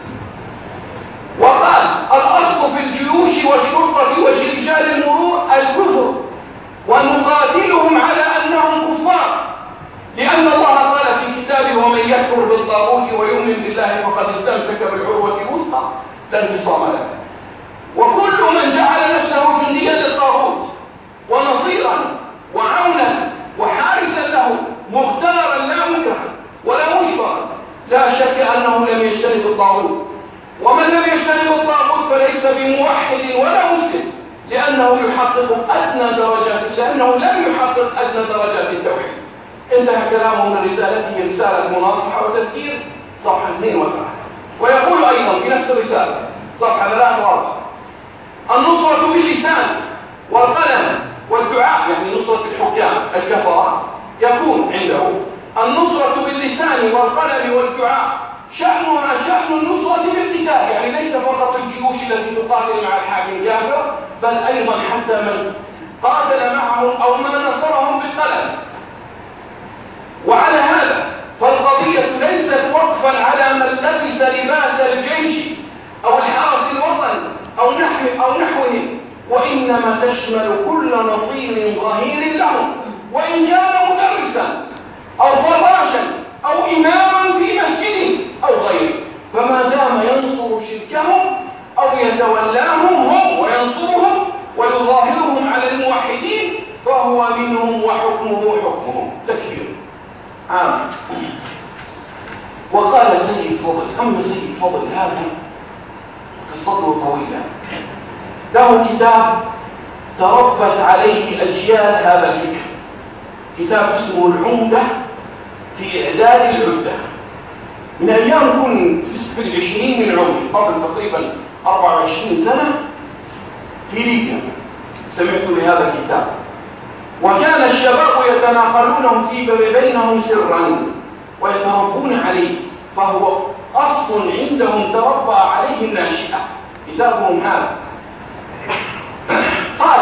وقال: الأصل في الجيوش والشرطة ورجال المرور الكفر، ونقاتلهم على أنهم كفار، لأن الله قال في كتابه: ومن يكفر بالطاغوت ويؤمن بالله فقد استمسك بالعروة الوثقى لا انفصام لها. وكل من جعل نفسه جنديا للطاغوت ونصيرا وعونا وحارسا له مختارا لا منكرا ولا مشفرا، لا شك أنه لم يجتنب الطاغوت. ومن لم يجتنب الطاغوت فليس بموحد ولا مسلم، لأنه لم يحقق أدنى درجات التوحيد. انتهى كلامه من رسالته رسالة مناصحة وتذكير صفحة 2 و3. ويقول أيضا في نفس الرسالة صفحة 3 و4: النصرة باللسان والقلم والدعاء، يعني نصرة الحكام الكفرة، يكون عنده النصرة باللسان والقلم والدعاء شأنها شأن النصرة بالقتال، يعني ليس فقط الجيوش التي تقاتل مع الحاكم كافر، بل أيضا حتى من قاتل معهم أو من نصرهم بالقلم. وعلى هذا فالقضية ليست وقفا على من لبس لباس الجيش أو الحرس الوطني أو نحوه، وإنما تشمل كل نصير ظهير لهم، وإن كان مدرسا أو فراشا أو إماما في مسجد أو غيره، فما دام ينصر شركهم أو يتولاهم هم وينصرهم ويظاهرهم على الموحدين فهو منهم وحكمه حكمهم. تكفير عام. وقال سيد فضل: أما سيد فضل هذا قصته طويلة، له كتاب تربت عليه أجيال هذا الفكر، كتاب اسمه العمدة في إعداد العدة، من أيام كنت في 20 من عمري، قبل تقريبا 24 سنة في ليبيا سمعت بهذا الكتاب، وكان الشباب يتناقلونه في بينهم سرا ويتربون عليه، فهو أصل عندهم تربى عليه الناشئة، كتابهم هذا. قال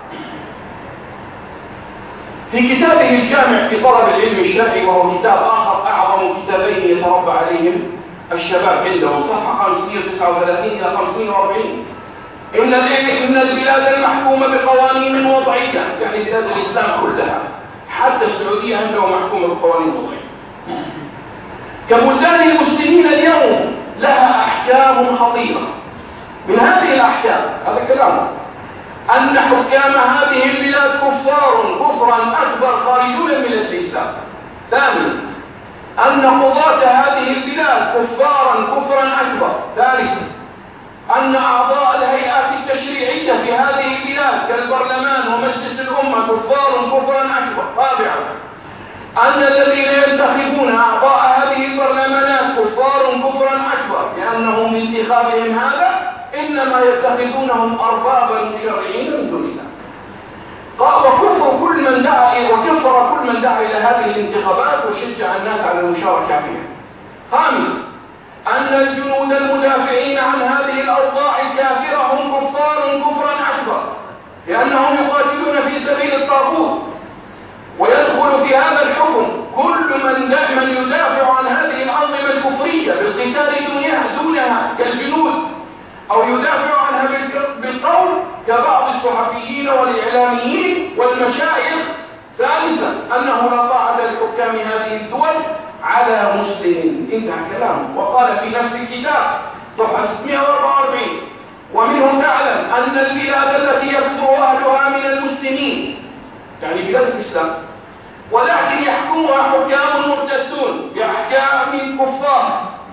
في كتابه الجامع في طلب العلم الشرعي، وهو كتاب آخر أعظم كتابين يتربى عليهم الشباب عندهم، صفحة 539 إلى 540: إن البلاد المحكومة بقوانين وضعية، يعني بلاد الإسلام كلها حتى السعودية عندهم محكومة بقوانين وضعية، كبلدان المسلمين اليوم لها أحكام خطيرة. من هذه الأحكام، هذا كلامه، أن حكام هذه البلاد كفرا أكبر خارجون من الإسلام. ثانيا، أن قضاة هذه البلاد كفرا أكبر. ثالثا، أن أعضاء الهيئات التشريعية في هذه البلاد كالبرلمان ومجلس الأمة كفرا أكبر. رابعا، أن الذين ينتخبون أعضاء هذه البرلمانات كفرا أكبر، لأنهم بانتخابهم هذا إنما يتخذونهم أربابا مشرعين من دون الله. وكفر كل من دعا إلى هذه الانتخابات وشجع الناس على المشاركة فيها. خامسا، أن الجنود المدافعين عن هذه الأوضاع الكافرة هم كفرا أكبر، لأنهم يقاتلون في سبيل الطاغوت، ويدخل في هذا الحكم كل من يدافع عن هذه الأنظمة الكفرية بالقتال دونها كالجنود، أو يدافع عنها بالقول كبعض الصحفيين والإعلاميين والمشايخ. ثالثا، أنه لا طاعة لحكام هذه الدول على مسلم. انتهى كلامه. وقال في نفس الكتاب صفحة 644: ومنه تعلم أن البلاد التي يكثر أهلها من المسلمين، يعني بلاد الإسلام، ولكن يحكمها حكام مرتدون بأحكام كفار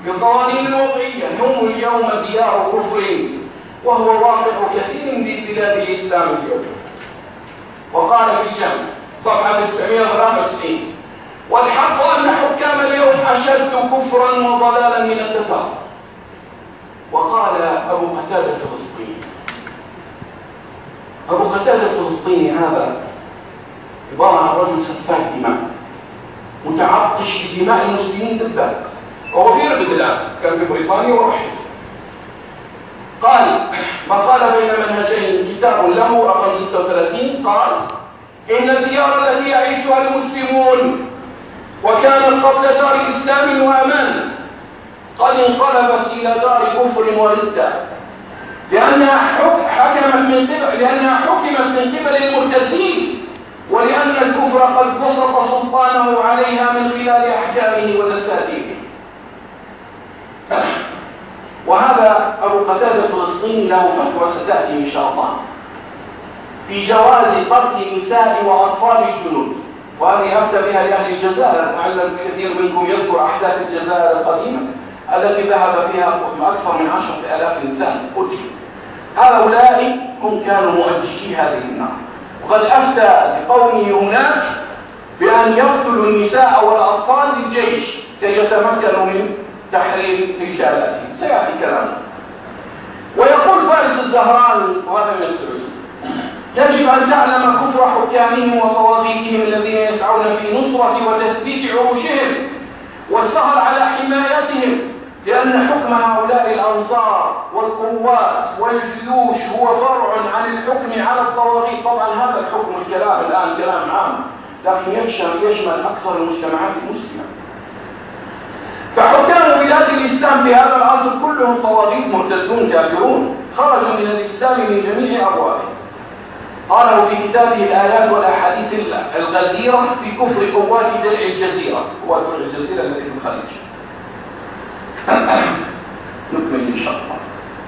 بالقوانين الوضعية. هم اليوم ديار كفر، وهو واقع كثير من بلاد الإسلام اليوم. وقال في جمع صفحة 993: والحق أن حكام اليوم أشد كفرا وضلالا من التتار. وقال أبو قتادة الفلسطيني، أبو قتادة الفلسطيني هذا عبارة عن رجل سفاك دماء متعطش بدماء المسلمين بالذات، وهو في رقد الآن، كان في بريطانيا ورحل. قال ما قال بين منهجين، كتاب له رقم 36، قال: إن الديار التي يعيشها المسلمون وكانت قبل دار الإسلام وأمان قد انقلبت إلى دار كفر وردة، لأنها حكمت من قبل المرتدين، ولأن الكفر قد بسط سلطانه عليها من خلال أحكامه ودساتيره. وهذا أبو قتادة الفلسطيني له فتوى ستأتي إن شاء الله في جواز قتل نساء وأطفال الجنود، وهذه أفتى بها لأهل الجزائر، لعل كثير منكم يذكر أحداث الجزائر القديمة التي ذهب فيها أكثر من 10,000 إنسان قتل. هؤلاء هم كانوا مؤججي هذه النار، وقد أفتى بقومه هناك بأن يقتلوا النساء والأطفال للجيش كي يتمكنوا من تحرير رجالاتهم، سيأتي كلامه. ويقول فارس الزهراني، وهذا من السعودية: يجب أن تعلم كفر حكامهم وطواغيتهم الذين يسعون في نصرة وتثبيت عروشهم والسهر على حمايتهم، لأن حكم هؤلاء الأنصار والقوات والجيوش هو فرع عن الحكم على الطواغيت. طبعا هذا الحكم الكلام الآن كلام عام، لكن يشمل أكثر المجتمعات المسلمة. فحكام بلاد الإسلام في هذا العصر كلهم طواغيت مرتدون كافرون، خرجوا من الإسلام من جميع أبوابه. قاله في كتابه الآيات والأحاديث الغزيرة في كفر قوات درع الجزيرة، قوات درع الجزيرة التي في الخليج. نكمل إن شاء الله.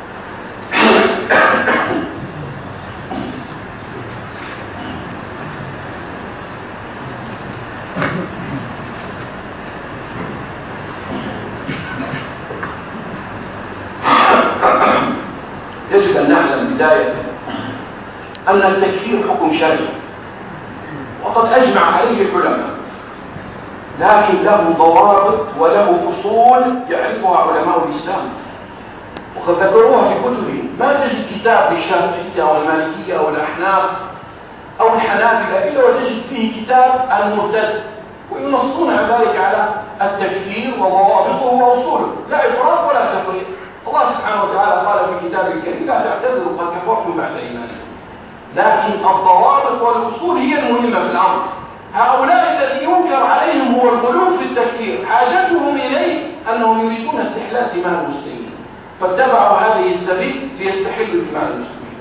يجب أن نعلم بداية أن التكفير حكم شرعي، وقد أجمع عليه العلماء، لكن له ضوابط وله أصول يعرفها علماء الإسلام، وقد ذكروها في كتبهم. ما تجد كتاب للشافعية أو المالكية أو الأحناف أو الحنابلة إلا وتجد فيه كتاب المرتد، وينصون ذلك على التكفير وضوابطه وأصوله، لا إفراط ولا تفريط. الله سبحانه وتعالى قال في كتابه الكريم: لا تعتذروا قد كفرتم بعد إيمانكم. لكن الضوابط والأصول هي المهمة في الأمر. هؤلاء الذي ينكر عليهم هو الغلو في التكفير، حاجتهم إليه أنهم يريدون استحلال دماء المسلمين، فاتبعوا هذه السبيل ليستحلوا دماء المسلمين.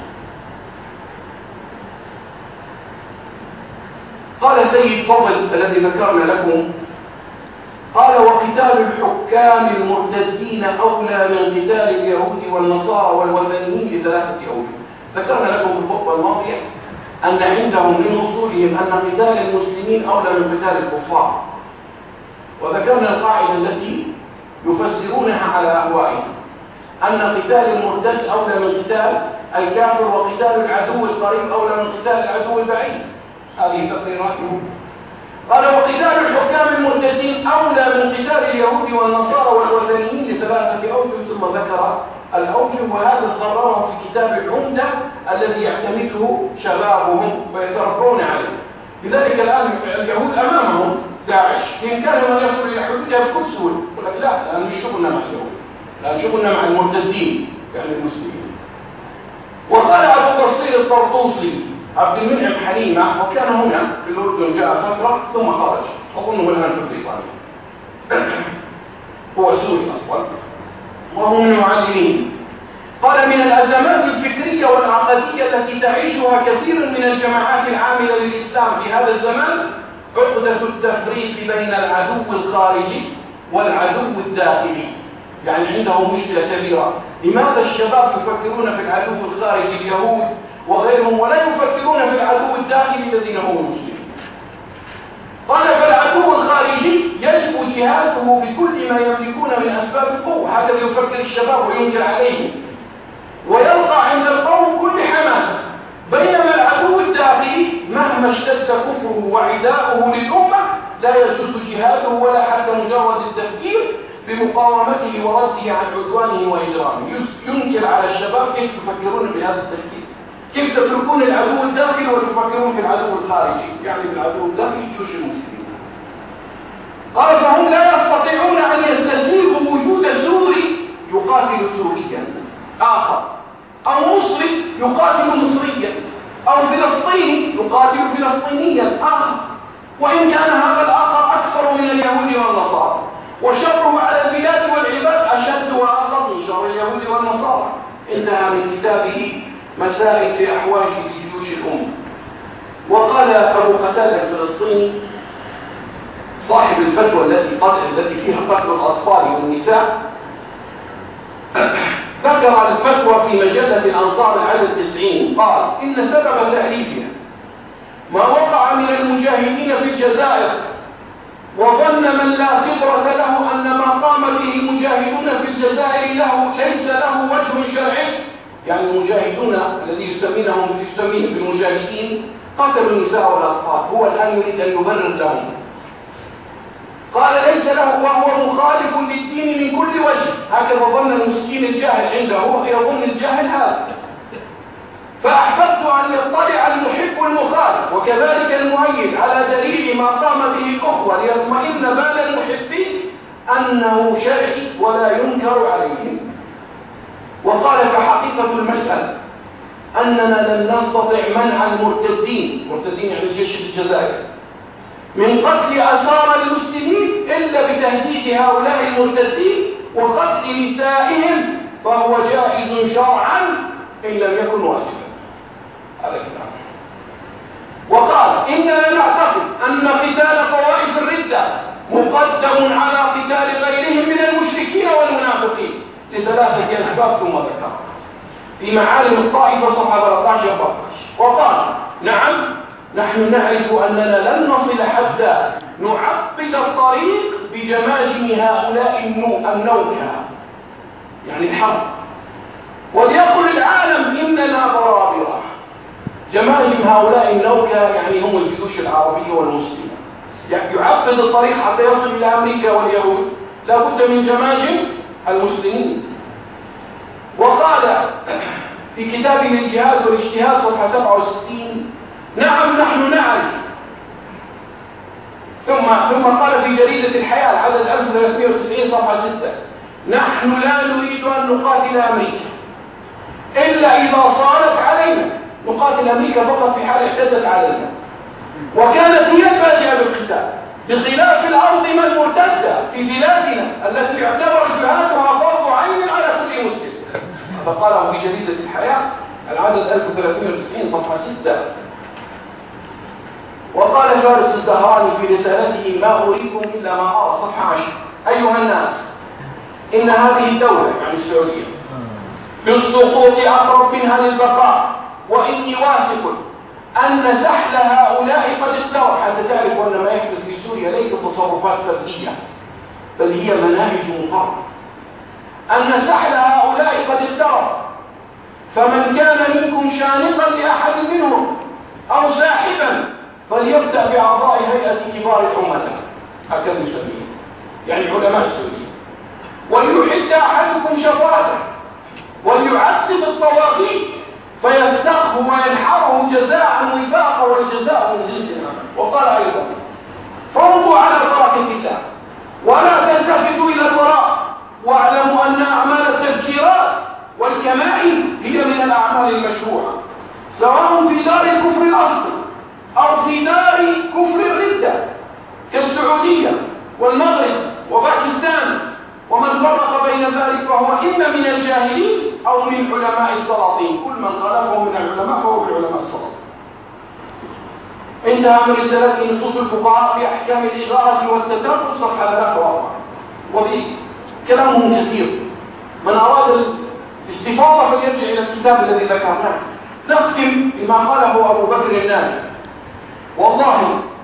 قال سيد فضل الذي ذكرنا لكم، قال: وقتال الحكام المرتدين أولى من قتال اليهود والنصارى والوثنيين لثلاثة أوجه. ذكرنا لكم في الخطبة الماضية أن عندهم من أصولهم أن قتال المسلمين أولى من قتال الكفار، وذكرنا القاعدة التي يفسرونها على أهوائهم، أن قتال المرتد أولى من قتال الكافر، وقتال العدو القريب أولى من قتال العدو البعيد. هذه تقريراتهم. قال: وقتال الحكام المرتدين أولى من قتال اليهود والنصارى والوثنيين لثلاثة أوجه، ثم ذكر الأوجه، وهذا قرره في كتاب العمدة الذي يعتمده شبابهم ويتربون عليه. لذلك الآن اليهود أمامهم داعش، بإمكانهم أن يصلوا إلى حدودها بكل سهولة، يقول لك لا، لأن مش شغلنا مع اليهود، لأن شغلنا مع المرتدين يعني المسلمين. وقال أبو بصير الطرطوسي عبد المنعم حليمة، وكان هنا في الأردن جاء فترة ثم خرج، أظنه الآن في بريطانيا، هو سوري أصلا وهو من المعلمين. قال: من الأزمات الفكرية والعقدية التي تعيشها كثير من الجماعات العاملة للإسلام في هذا الزمان عقدة التفريق بين العدو الخارجي والعدو الداخلي. يعني عندهم مشكلة كبيرة. لماذا الشباب يفكرون في العدو الخارجي اليهود وغيرهم، ولا يفكرون في العدو الداخلي الذين هم المسلمين؟ قال: فالعدو العدو الخارجي يجب جهاده بكل ما يملكون من أسباب القوة. هكذا يفكر الشباب وينكر عليهم، ويلقى عند القوم كل حماس. بينما العدو الداخلي مهما اشتد كفره وعداؤه للأمة لا يجوز جهاده ولا حتى مجرد التفكير بمقاومته ورده عن عدوانه وإجرامه. ينكر على الشباب كيف تفكرون بهذا التفكير، كيف تتركون العدو الداخلي وتفكرون في العدو الخارجي، يعني بالعدو الداخلي جيوش المسلمين. قال فهم لا يستطيعون أن يستسيغوا وجود سوري يقاتل سوريا آخر، أو مصري يقاتل مصريا، أو فلسطيني يقاتل فلسطينيا آخر، وإن كان هذا الآخر أكثر من اليهود والنصارى، وشره على البلاد والعباد أشد وأقل من شر اليهود والنصارى. انتهى من كتابه مسائل في أحواج جيوش الأمة. وقال أبو قتادة الفلسطيني صاحب الفتوى التي فيها قتل الأطفال والنساء، ذكر الفتوى في مجلة الأنصار العدد 90، قال إن سبب تأليفها ما وقع من المجاهدين في الجزائر، وظن من لا خبرة له أن ما قام به المجاهدون في الجزائر ليس له وجه شرعي. يعني المجاهدون الذي يسميهم بالمجاهدين قتلوا النساء والأطفال، هو الآن يريد أن يبرر لهم. قال ليس له وهو مخالف للدين من كل وجه. هكذا ظن المسكين الجاهل عنده، هو يظن الجاهل هذا. فأحببت أن يطلع المحب المخالف وكذلك المؤيد على دليل ما قام به الأخوة ليطمئن بال المحبين أنه شرعي ولا ينكر عليهم. وقال فحقيقة المسألة أننا لن نستطع منع المرتدين يعني الجيش الجزائري من قتل أسارى المسلمين إلا بتهديد هؤلاء المرتدين وقتل نسائهم، فهو جائز شرعا إن لم يكن واجبا. هذا كلام. وقال إننا نعتقد أن قتال طوائف الردة مقدم على قتال غيرهم من المشركين والمنافقين لثلاثة أسباب ثم ذكر في معالم الطائفة صفحة 13. وقال نعم نحن نعرف أننا لن نصل حتى نعقد الطريق بجماجم هؤلاء النوكة، يعني الحرب، وليقل العالم إننا برابرة. جماجم هؤلاء النوكة يعني هم الجيوش العربية والمسلمة. يعني يعقد الطريق حتى يصل إلى أمريكا واليهود لا بد من جماجم المسلمين. وقال في كتابه الجهاد والاجتهاد صفحة 67 نعم نحن نعرف. ثم قال في جريدة الحياة العدد 1390 صفحة 6 نحن لا نريد أن نقاتل أمريكا إلا إذا صارت علينا، نقاتل أمريكا فقط في حال اعتدت علينا وكانت هي الفاجئة بالقتال، بخلاف الأرض من المرتدة في بلادنا التي يعتبر جهادها فرض عين على كل مسلم. هذا قاله في جريدة الحياة العدد 1390 صفحة 6. وقال فارس الزهراني في رسالته ما أريكم إلا ما أرى صفحة 10 أيها الناس إن هذه الدولة يعني السعودية للسقوط أقرب منها للبقاء، وإني واثق أن سحل هؤلاء قد اقترب. حتى تعرف أن ما يحدث في سوريا ليس تصرفات فردية بل هي مناهج مقررة، أن سحل هؤلاء قد اقترب، فمن كان منكم شانقا لأحد منهم أو ساحبا فليبدأ بأعضاء هيئة كبار العملاء، هكذا يسميه يعني علماء السوريين، وليحد أحدكم شفاته وليعذب الطواغيت فيستقه وينحره جزاء وفاقا والجزاء من جنس العمل. وقال أيضا فانظروا على بركة الله ولا تلتفتوا إلى الوراء، واعلموا أن أعمال التذكيرات والكمائن هي من الأعمال المشروعة سواء في دار الكفر الأصلي أو في دار كفر الردة كالسعودية والمغرب وباكستان، ومن فرق بين ذلك فهو إما من الجاهلين أو من علماء السلاطين، كل من خالفه من العلماء فهو بالعلماء السلاطين. انتهى من رسالته نصوص الفقهاء في أحكام الإغارة والتترك صفحة 3 و4، وفي كلامهم كثير. من أراد الاستفاضة فليرجع إلى الكتاب الذي ذكرناه. نختم بما قاله أبو بكر النادي والله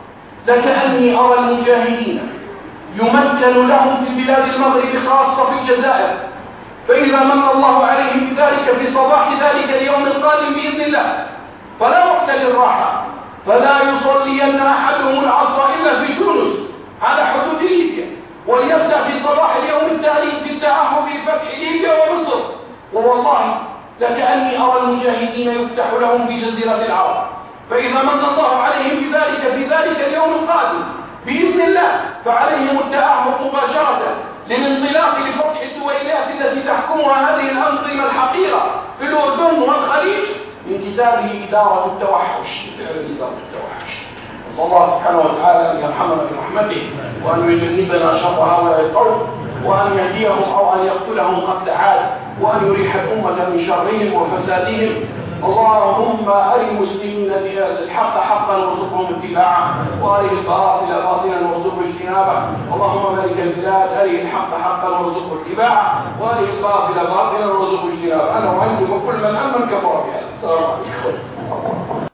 لكأني أرى المجاهدين يمكن لهم في بلاد المغرب خاصة في الجزائر، فإذا من الله عليهم بذلك في صباح ذلك اليوم القادم بإذن الله فلا وقت للراحة، فلا يصلين أحدهم العصر إلا في تونس على حدود ليبيا، وليبدأ في صباح اليوم التالي بالتأهب بفتح ليبيا ومصر. ووالله لكأني أرى المجاهدين يفتح لهم في جزيرة العرب، فإذا من الله عليهم بذلك في ذلك اليوم القادم بإذن الله فعليهم التأهب مباشرة للانطلاق لفتح الدويلات التي تحكمها هذه الأنظمة الحقيرة في الأردن والخليج من كتابه إدارة التوحش. نسأل الله سبحانه وتعالى أن يرحمنا برحمته، وأن يجنبنا شر هؤلاء القوم، وأن يهديهم أو أن يقتلهم قتل عاد، وأن يريح الأمة من شرهم وفسادهم. اللهم أر المسلمين الحق حقا وارزقهم اتباعه، وأره الباطل باطلا وارزقه اجتنابه. اللهم ملك البلاد أره الحق حقا وارزقه اتباعه، وأره الباطل باطلا وارزقه اجتنابه. أنا أعلم كل من أمن كفر بهذا. السلام عليكم.